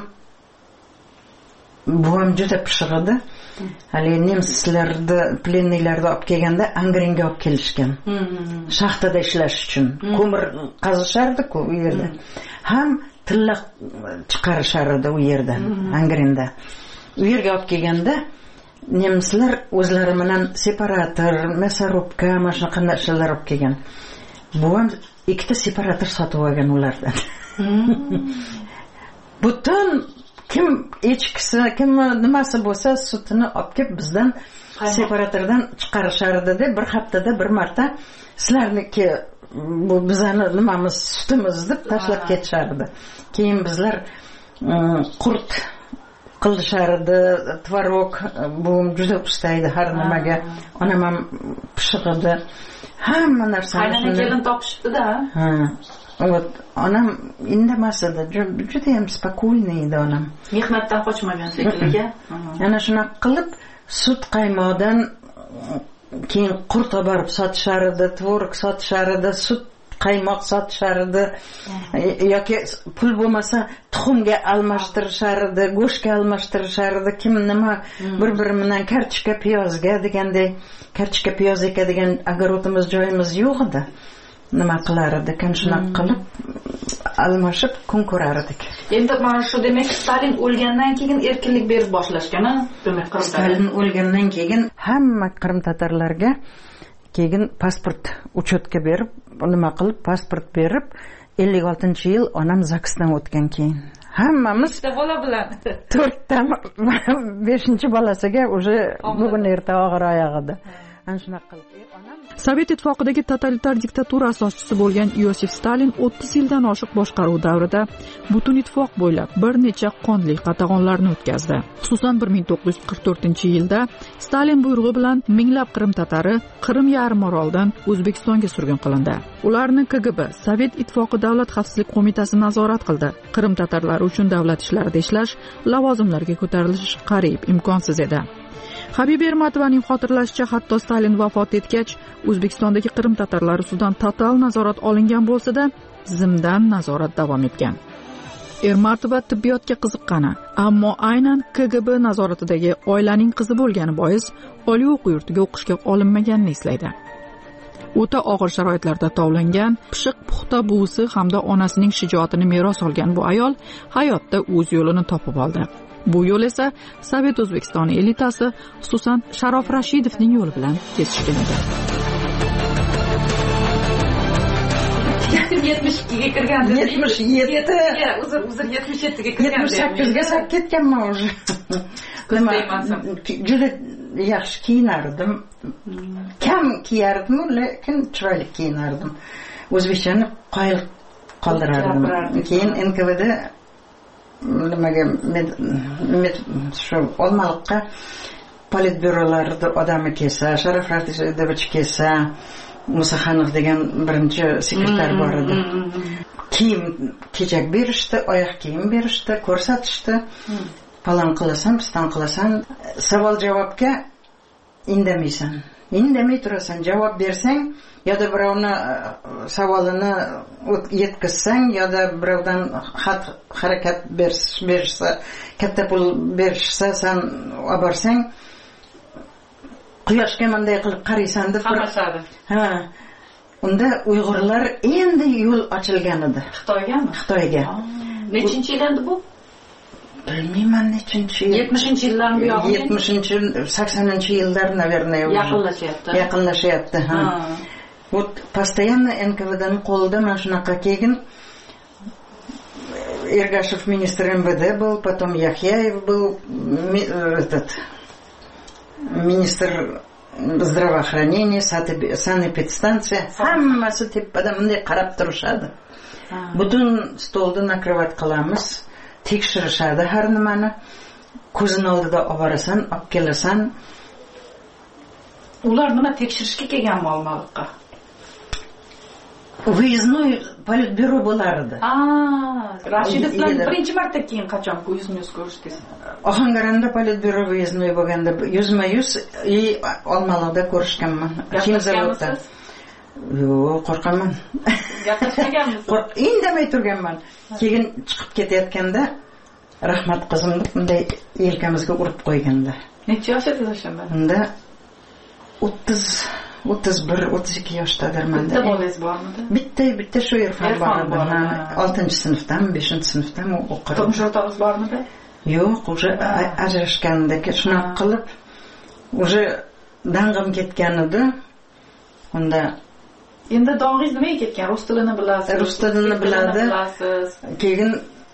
buvam juda pishiq edi. Hali nemslarni, plennilarni olib kelganda Angrenga olib kelishgan. Shaxtada ishlash uchun. Ko'mir qazishardi-ku u yerda. Ham tilla chiqarishardi u yerdan, Angrenda. U yerga olib kelganda nemislar o'zlari bilan separator мясорубка mana shunaqa ishlar olib kelgan. Buvam ikkita separator sotib olgan ulardan. Butun kim echkisi, kim nimasi bo'lsa sutini olib kelib bizdan separatordan chiqarishardi deb bir haftada bir marta sizlarniki bu bizani nimamiz sutimiz deb tashlab ketishardi. Keyin bizlar qurt qildishardi, tvorog, bu juda ustaydi har nimaga. Onam ham pishig'idi. Hamma narsani qaynona kelin topishibdi-da. Ha. Вот, onam indamas edi. Juda ham spokойный edi onam. Mehnatdan qochmagan shekilliga. Ana shunaqa qilib sut qaymoqdan keyin qurt borib sotishar edi, tvorog sotishar edi, sut qaymoq sotishar edi, yoki pul bo'lmasa tuxumga almashtirishar edi, go'shtga almashtirishar edi, kim nima bir-biri bilan kartoshka piyozga degandek, kartoshka piyoz ekadigan огородimiz joyimiz yo'q edi. Nima qilar edik, ana shunaqa qilib almashib kun ko'rar edik. Endi mana shu demak Stalin o'lgandan keyin erkinlik berib boshlashgan-a? Demak Stalin o'lgandan keyin hamma Qrim tatarlarga keyin pasport uchotka berib, nima qilib pasport berib ellik oltinchi yil onam zaksdan o'tgan keyin hammamiz ikkita bola bilan to'rtta beshinchi bolasiga уже bugun erta og'ir oyoq edi. Ana shunaqa qilib Sovet ittifoqidagi totalitar diktatura asoschisi bo'lgan Yosif Stalin o'ttiz yildan oshiq boshqaruv davrida butun ittifoq bo'ylab bir necha qonli qatag'onlarni o'tkazdi. Xususan bir ming to'qqiz yuz qirq to'rtinchi yilda Stalin buyrug'i bilan minglab Qrim tatari Qrim yarimorolidan O'zbekistonga surgun qilindi. Ularni K G B, Sovet ittifoqi Davlat xavfsizlik qo'mitasi nazorat qildi. Qrim tatarlari uchun davlat ishlarida ishlash, lavozimlarga ko'tarilish qariyb imkonsiz edi. Habiba Ermatovaning xotirlashicha, hatto Stalin vafot etgach, O'zbekistondagi Qrim tatarlari ustidan total nazorat olingan bo'lsa-da, zimdan nazorat davom etgan. Ermatova tibbiyotga qiziqqani, ammo aynan K G B nazoratidagi oilaning qizi bo'lgani bois oliy o'quv yurtiga o'qishga olinmaganini eslaydi. O'ta og'ir sharoitlarda tovlangan, pishiq puxta buvisi hamda onasining shijoatini meros olgan bu ayol hayotda o'z yo'lini topib oldi. Bu yo'l esa Sovet O'zbekistoni elitasi, xususan Sharof Rashidovning yo'li bilan kesishgan edi. yetmish ikkiga kirganda yetmish yetti uzr uzr yetmish yettiga kirganda yetmish sakkizga sap ketganman уже. Juda yaxshi kiyinardim. Kam kiyardim, lekin chiroyli kiyinardim. O'zbekchani qoyil qoldirardim. Keyin N K V da nimaga shu Olmaliqqa politbyurolarda odami kelsa, Sharof Rashidovich kelsa, Musaxanov degan birinchi sekretar bor edi. Kiyim kechak berishdi, oyoq kiyim berishdi, ko'rsatishdi. Falon qilasan, piston qilasan, savol javobga indamaysan. Indamay turasan, javob bersang, yoda birovni savolini yetkazsang, yoda birovdan xat harakat berishsa, katta pul berishsa, sen oborsang, quyoshga bunday qilib qaraysan deb qarashadi. Ha. Unda Uyg'urlar endi yo'l ochilgan edi. Xitoygami? Xitoyga. Nechinchi yil endi bu? Bilmayman nechinchi yil. yetmishinchi yillarni bu yog'i. yetmishinchi, saksoninchi yillar, наверное, yaqinlashyapti. Yaqinlashyapti, ha. Вот постоянно N K V dan qo'lida mana shunaqa keyin Ergashev министр M V D был, потом Яхьяев был, этот министр здравоохранения, санэпидстанция, hammasi tepadan bunday qarab turishadi. Butun stolni nakrivat qilamiz, tekshirishadi har nimani. Ko'zing oldida olib borasan, olib kelasan. Ular nima tekshirishga kelgan Olmaliqqa? Выездной политбюро bo'lar edi. Ha, Rashidov bilan birinchi marta keyin qachon yuzma-yuz ko'rishdingiz? Ohangaronda politbyuro выездной bo'lganda yuzma-yuz и Olmaliqda ko'rishganman. Chimzavodda. Yo'q, qo'rqaman. Gapirishganmisiz? Indamay turganman. Keyin chiqib ketayotganda rahmat qizim deb bunday yelkamizga urib qo'yganda. Necha yosh edingiz o'shanda? Unda o'ttiz o'ttiz bir o'ttiz ikki yoshdadirman. Bitta bolangiz bormidi? Bitta bitta shu Irfon bor edi. oltinchi sinfdan, beshinchi sinfdan o'qirdi. Turmush o'rtog'ingiz bormidi? Yo'q, уже ajrashganda shunaqa qilib уже dang'im ketgan edi. Unda endi dong'ingiz nimaga ketgan? Rus tilini bilasiz, rus tilini biladi. Keyin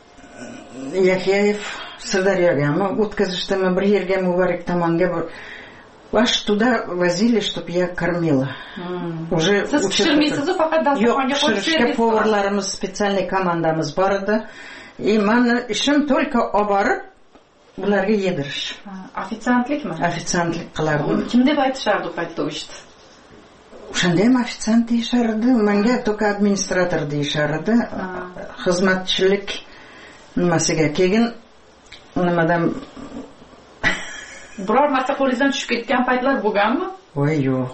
Yaxyayev Sirdaryogami o'tkazishdimi, bir yerga Muborak tomonga bir Ваш туда возили, чтоб я кормила. Уже siz pishirmaysiz, faqat dasturxonga qo'yib berasiz. Поварларimiz, специальный командамыз бар edi. И meni ishim только olib borib ularga yedirish. Ofitsiantlikmi? Ofitsiantlik qilardim. Kim deb aytishardi u paytda ishni? O'shanda ham ofitsiant deyishardi, menga только administrator deyishardi. Xizmatchilik nimasiga keyin nimadan biror narsa qo'lingizdan tushib ketgan paytlar bo'lganmi? Voy yo'q.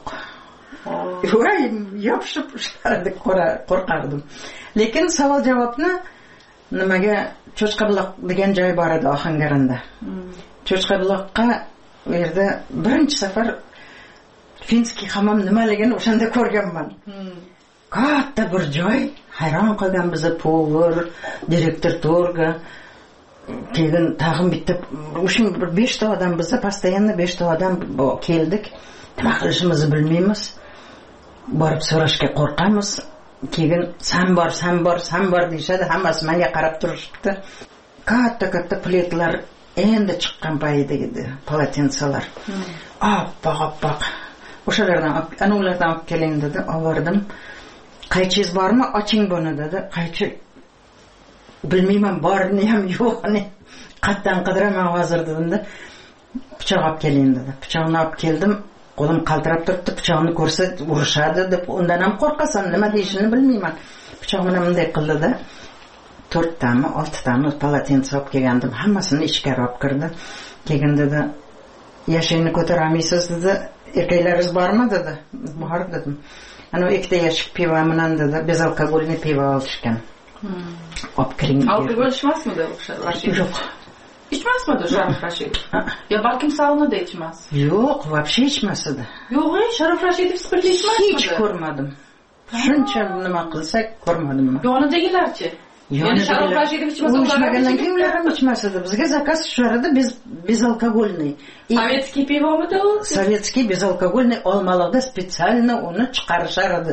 Voy yopishib ishlardi, qo'rqardim. Lekin savol javobni nimaga Cho'chqabuloq degan joy bor edi Ohangaronda. Cho'chqabuloqqa u yerda birinchi safar finskiy hammom nimaligini o'shanda ko'rganman. Katta bir joy, hayron qolgan bizni povur, direktor to'rga. Keyin tag'in bitta o'sha bir besh ta odam bizda постоянно besh ta odam keldik. Nima qilishimizni bilmaymiz. Borib so'rashga qo'rqamiz. Keyin san bor, san bor, san bor deyshadi, hammasi menga qarab turishibdi. Katta-katta pletlar endi chiqqan payida edi, politensalar. Oppoq, oppoq. O'shalardan, ana ulardan olib keling dedi, oldim. Qaychingiz bormi? Oching buni dedi. Qaychi bilmayman, bormi ham yo'qmi. Qatdan qidiraman hozir dedim-da. Pichoq olib keling dedi. Pichoqni olib keldim. Qo'lim qaltirab turibdi, pichoqni ko'rsa urishadi deb, undan ham qo'rqasan, nima deyishini bilmayman. Pichoq bilan bunday qildi-da, to'rttami, oltitami palatensa olib kelgandim, hammasini ichkari olib kirdi. Keyin dedi, "Yashayni ko'tarolmaysiz" dedi. "Erkaklaringiz bormi?" dedi. "Bor" dedim. Ana ikkita yashik pivo bilan dedi, bezalkogolniy pivo olishgan. Olib kiring. Alkogol ichmasmidi o'sha Rashid? Yo'q. İçmezmedi Şaraf Raşidov? Ya balkim saunada içmez. Yo'q, вообще içmasdi. Yo'q, Şaraf Raşidov spirtli içmezmidi? Hiç ko'rmadim. Shuncha nima qilsak ko'rmadim. Yonidagilarchi? Yani Şaraf Raşidov içmasa ulardan kim ular ham içmasdi. Bizga zakaz tushadi bez bezalkogolniy. Sovetskiy pivomidi u? Sovetskiy bezalkogolniy olmalarda spesialni uni chiqarishardi.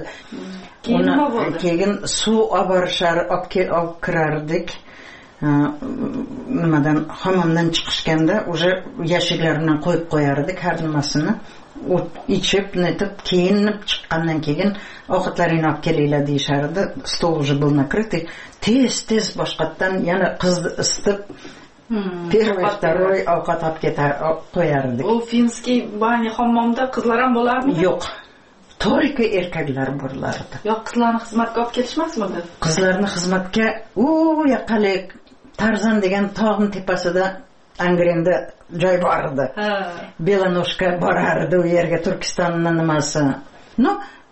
Uni keyin suv olib borishar, olib kirardik. Nimadan hammomdan chiqishganda уже yashiklarini qo'yib qo'yardik har nimasini. Ichib, netib, kiyinib chiqqandan keyin ovqatlaringni olib kelinglar deyishardi. Stol уже был накрытый. Tez-tez boshqatdan yana qizni isitib, первый, второй ovqat olib ketar qo'yardik. U finskiy bani hammomda qizlar ham bo'larmi? Yo'q. Только erkaklar bo'lardi. Yo'q, qizlarni xizmatga olib kelishmasmidi? Qizlarni xizmatga u yoqalik Tarzan degan tog'ning tepasida Angrenda joy bor edi. Belanoshka borardi u yerga, Turkistonning nimasi. No,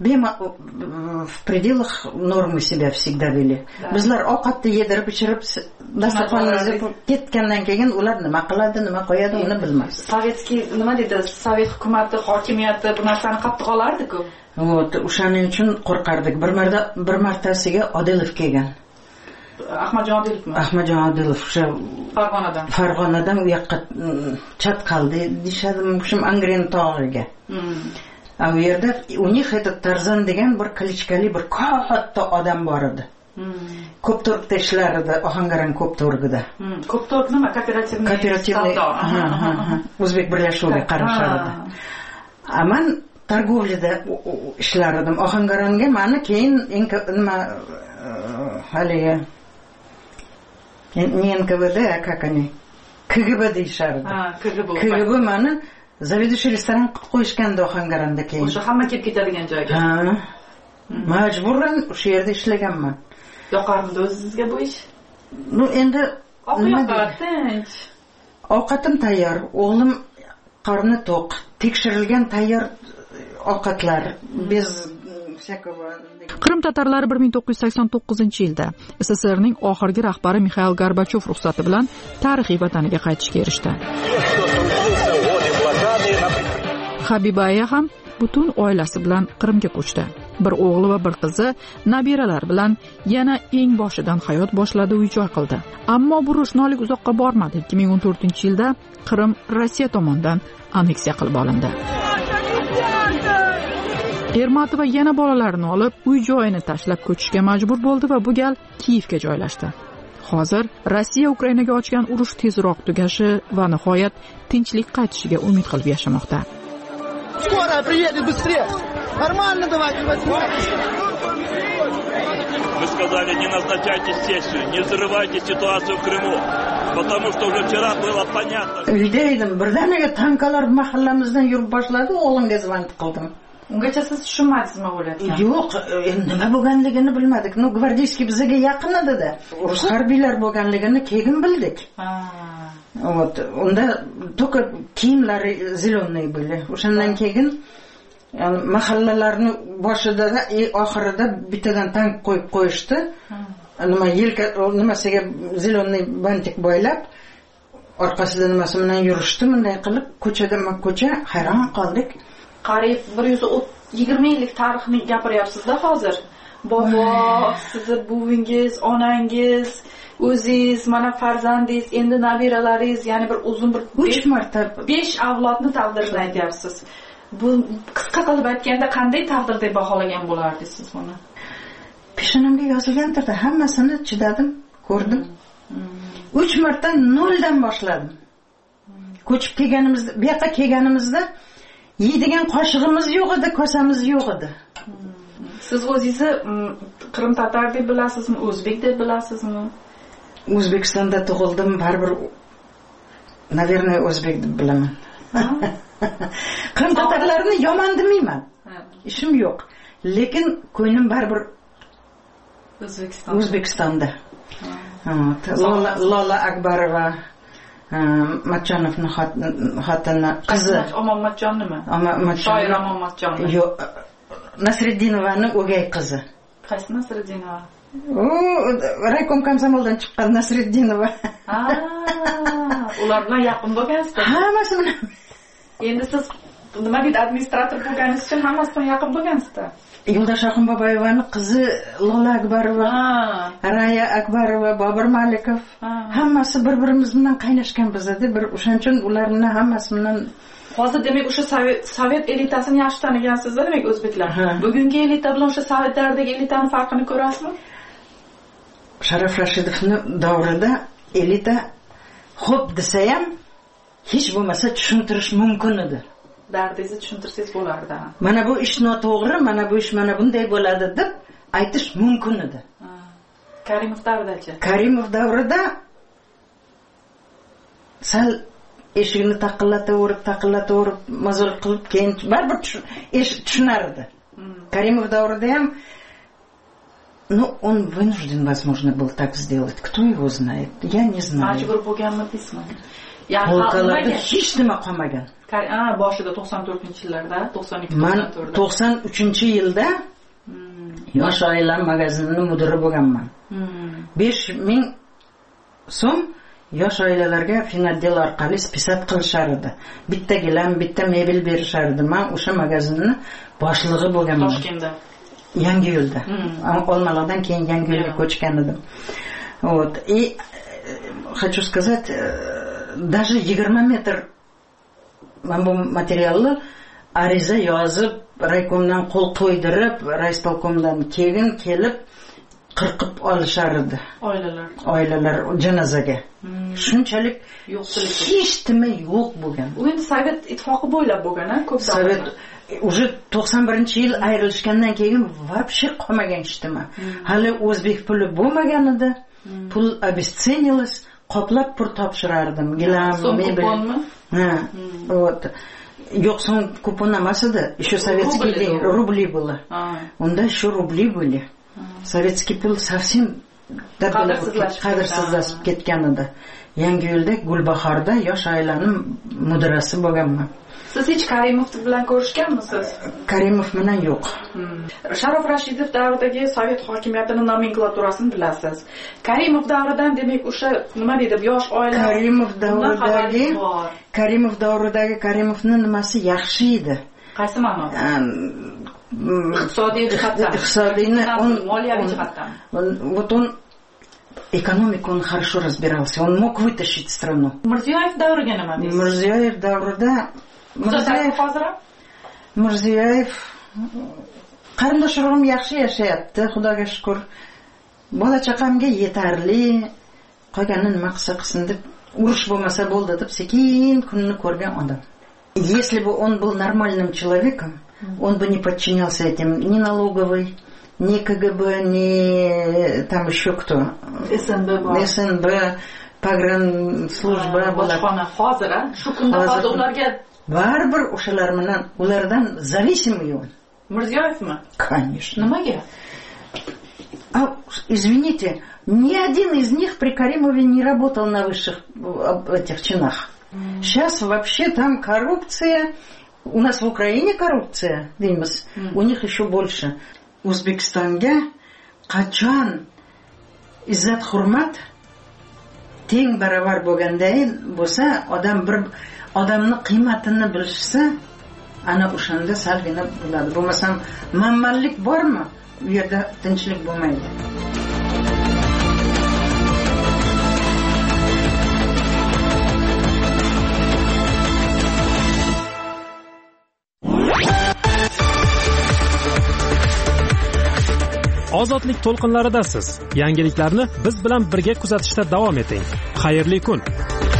в пределах нормы себя всегда вели. Bizlar ovqatni yedirib ichirib dasturxonga ketgandan keyin ular nima qiladi, nima qo'yadi, uni bilmaymiz. Sovetskiy nima dedi? Sovet hukumati, hokimiyati bu narsani qattiq olardi-ku. Вот, o'shaning uchun qo'rqardik. Bir marta bir martasiga Odilov kelgan. Ahmadjon Odilovmi? Ahmadjon Odilov o'sha Farg'onadan. Farg'onadan u yoqqa chatqaldi deyshadi, o'sha Angren tog'iga. A u yerda u них этот Tarzan degan bir klichkali bir katta odam bor edi. Ko'ptorgda ishlar edi, Ohangaron ko'ptorgida. Ko'ptorg nima? Kooperativniy kooperativniy o'zbek birlashuviga qarashadi. Aman торговляda ishlar edim. Ohangaronga meni keyin nima haligi не эн ка вэ дэ, а как они? ка гэ бэ deyishardi. Ha, ка гэ бэ. ка гэ бэ meni заведующий restoran qilib qo'yishganda Ohangaronda keyin. O'sha hamma kelib ketadigan joyga. Ha. Majburan o'sha yerda ishlaganman. Yoqarmidi o'zingizga bu ish? Nu endi tinch. Ovqatim tayyor, o'g'lim qorni to'q, tekshirilgan tayyor ovqatlar, bez Qrim tatarlari bir ming to'qqiz yuz sakson to'qqizinchi yilda эс эс эс erning oxirgi rahbari Mixail Gorbachov ruxsati bilan tarixiy vataniga qaytishga erishdi. Habibaya ham butun oilasi bilan Qrimga ko'chdi. bir o'g'li va bir qizi nabiralar bilan yana eng boshidan hayot boshladi, uy-joy qildi. Ammo bu ro'shnolik uzoqqa bormadi. ikki ming o'n to'rtinchi yilda Qrim Rossiya tomonidan anneksiya qilib olindi. Ermatova yana bolalarini olib, uy-joyini tashlab ko'chishga majbur bo'ldi va bu gal Kiyevga joylashdi. Hozir Rossiya Ukrainaga ochgan urush tezroq tugashi va nihoyat tinchlik qaytishiga umid qilib yashamoqda. Скоро приедет быстрее. Нормально давайте возьмем. Вы сказали, не назначайте сессию, не взрывайте ситуацию в Крыму, потому что уже вчера было понятно. Uyda edim, birdaniga tankalar mahallamizdan yurib boshladi, o'g'limga zvonib qildim. Ungacha siz tushunmadingizmi bo'layotgan? Yo'q, nima bo'lganligini bilmadik. No, gvardiyskiy bizga yaqin edi-da. Rus harbiylar bo'lganligini keyin bildik. Ha. Вот, unda только kiyimlari zeleniy bo'ldi. O'shandan keyin mahallalarni boshida da oxirida bittadan tank qo'yib qo'yishdi. Nima yelka nimasiga zeleniy bantik bo'ylab, orqasida nimasi bilan yurishdi, bunday qilib ko'chada ko'cha hayron qoldik. Qariyb bir yuz yigirma yillik tarixni gapiryapsiz-da hozir. Bobo, sizni buvingiz, onangiz, o'zingiz, mana farzandingiz, endi nabiralaringiz, ya'ni bir uzun bir uch marta besh avlodni taqdirini aytyapsiz. Bu qisqa qilib aytganda qanday taqdir deb baholagan bo'lardingiz siz buni? Peshonamga yozilgandir-da, hammasini chidadim, ko'rdim. uch marta noldan boshladim. Ko'chib kelganimizda, bu yoqqa kelganimizda yeydigan qoshig'imiz yo'q edi, kosamiz yo'q edi. Siz o'zingizni Qrim tatar deb bilasizmi, o'zbek deb bilasizmi? O'zbekistonda tug'ildim, baribir navernoy o'zbek deb bilaman. Qrim tatarlarini yomon demayman. Ishim yo'q. Lekin ko'nglim baribir O'zbekiston. O'zbekistonda. Lola Lola Akbarova, Matchonovni xotini qizi. Omon Matchonnimi? Shoir Omon Matchon. Yo'q, Nasriddinovani o'gay qizi. Qaysi Nasriddinova? O, raykom komsomoldan chiqqan Nasriddinova. Ha, ular bilan yaqin bo'lgansizlar. Hammasi bilan. Endi siz nima deydi, administrator bo'lganingiz uchun hammasi bilan yaqin bo'lgansizlar. Yo'ldosh Axunboboyevaning qizi Lola Akbarova, Raya Akbarova, Bobur Malikov, hammasi bir-birimiz bilan qaynashgan bizda, bir o'shaning uchun ularni hammasi bilan hozir demak o'sha sovet elitasini yaxshi tanigansizlar, demak o'zbeklar. Bugungi elita bilan o'sha sovetlardagi elitaning farqini ko'rasizmi? Sharof Rashidovning davrida elita xo'p desa ham hech bo'lmasa tushuntirish mumkin edi. Dardingizni tushuntirsangiz bo'lardi. Mana bu ish noto'g'ri, mana bu ish mana bunday bo'ladi deb aytish mumkin edi. Karimov davridachi? Karimov davrida sal eshikni taqillataverib, taqillataverib, mazol qilib, keyin baribir tushunar edi. Karimov davrida ham, ну, он вынужден, возможно, был так сделать. Кто его знает? Я не знаю. Majbur bo'lganmi deysizmi? Polkalarda hech nima qolmagan. Ha, boshida to'qson to'rtinchi yillarda, to'qson ikki Men to'qson uchinchi yilda Yosh oilalar magazinining mudiri bo'lganman. besh ming so'm yosh oilalarga Finotdel orqali spisat qilishar edi. Bitta gilam, bitta mebel berishar edi. Men o'sha magazinning boshlig'i bo'lganman. Toshkentda. Yangiyo'lda. Olmaliqdan keyin Yangiyo'lga ko'chgan edim. Вот. И хочу сказать, даже yigirma metr men bu materialni ariza yozib, raykomdan qo'l qo'ydirib, raispolkomdan keyin kelib qirqib olishar edi. Oilalar. Oilalar janozaga. Shunchalik yo'qchilik. Hech nima yo'q bo'lgan. U endi Sovet ittifoqi bo'ylab bo'lgan-a, ko'p Sovet уже to'qson birinchi yil ayrilishgandan keyin вообще qolmagan hech nima. Hali o'zbek puli bo'lmagan edi. Pul обесценилось. Qoplab pul topshirardim. Gilam, mebel. Ha, вот. Yo'q, so'ng kupon emas edi. Еще советский день, рубли было. Unda еще rubli были. Sovetskiy pul совсем qadrsizlashib ketgan edi. Yangiyo'lda Gulbahorda yosh oilaning mudirasi bo'lganman. Siz hech Karimov bilan ko'rishganmisiz? Karimov bilan yo'q. Sharof Rashidov davridagi sovet hokimiyatining nomenklaturasini bilasiz. Karimov davridan demak o'sha nima deydi, yosh oila Karimov davridagi Karimov davridagi Karimovning nimasi yaxshi edi. Qaysi ma'noda? iqtisodiy jihatdan, iqtisodiyni, он moliyaviy jihatdan. Вот он экономику он хорошо разбирался, он мог вытащить страну. Mirziyoyev davriga nima deysiz? Mirziyoyev davrida Mirziyoyev hozir Mirziyoyev qarindosh urug'im yaxshi yashayapti, Xudoga shukr. Bola chaqamga yetarli, qolganini nima qilsa qilsin deb, urush bo'lmasa bo'ldi deb sekin kunni ko'rgan odam. Если бы он был нормальным человеком, он бы не подчинялся этим ни налоговой, ни КГБ, ни там еще кто. СНБ, СНБ, pogranslujba bojxona. Hozir shu kunda hozir ularga baribir o'shalar bilan ulardan зависимый он. Mirziyoyevmi? Конечно. Nimaga? А, извините, ни один из них при Каримове не работал на высших этих чинах. Mm. Сейчас вообще там коррупция. У нас в Украине коррупция, Димас, mm. у них еще больше. O'zbekistonga qachon izzat hurmat teng barobar bo'lganday bo'lsa, odam bir odamni qiymatini bilsa, ana o'shanda salgina bo'ladi. Bo'lmasam manmanlik bormi? U yerda tinchlik bo'lmaydi. Ozodlik to'lqinlaridasiz. Yangiliklarni biz bilan birga kuzatishda davom eting. Xayrli kun.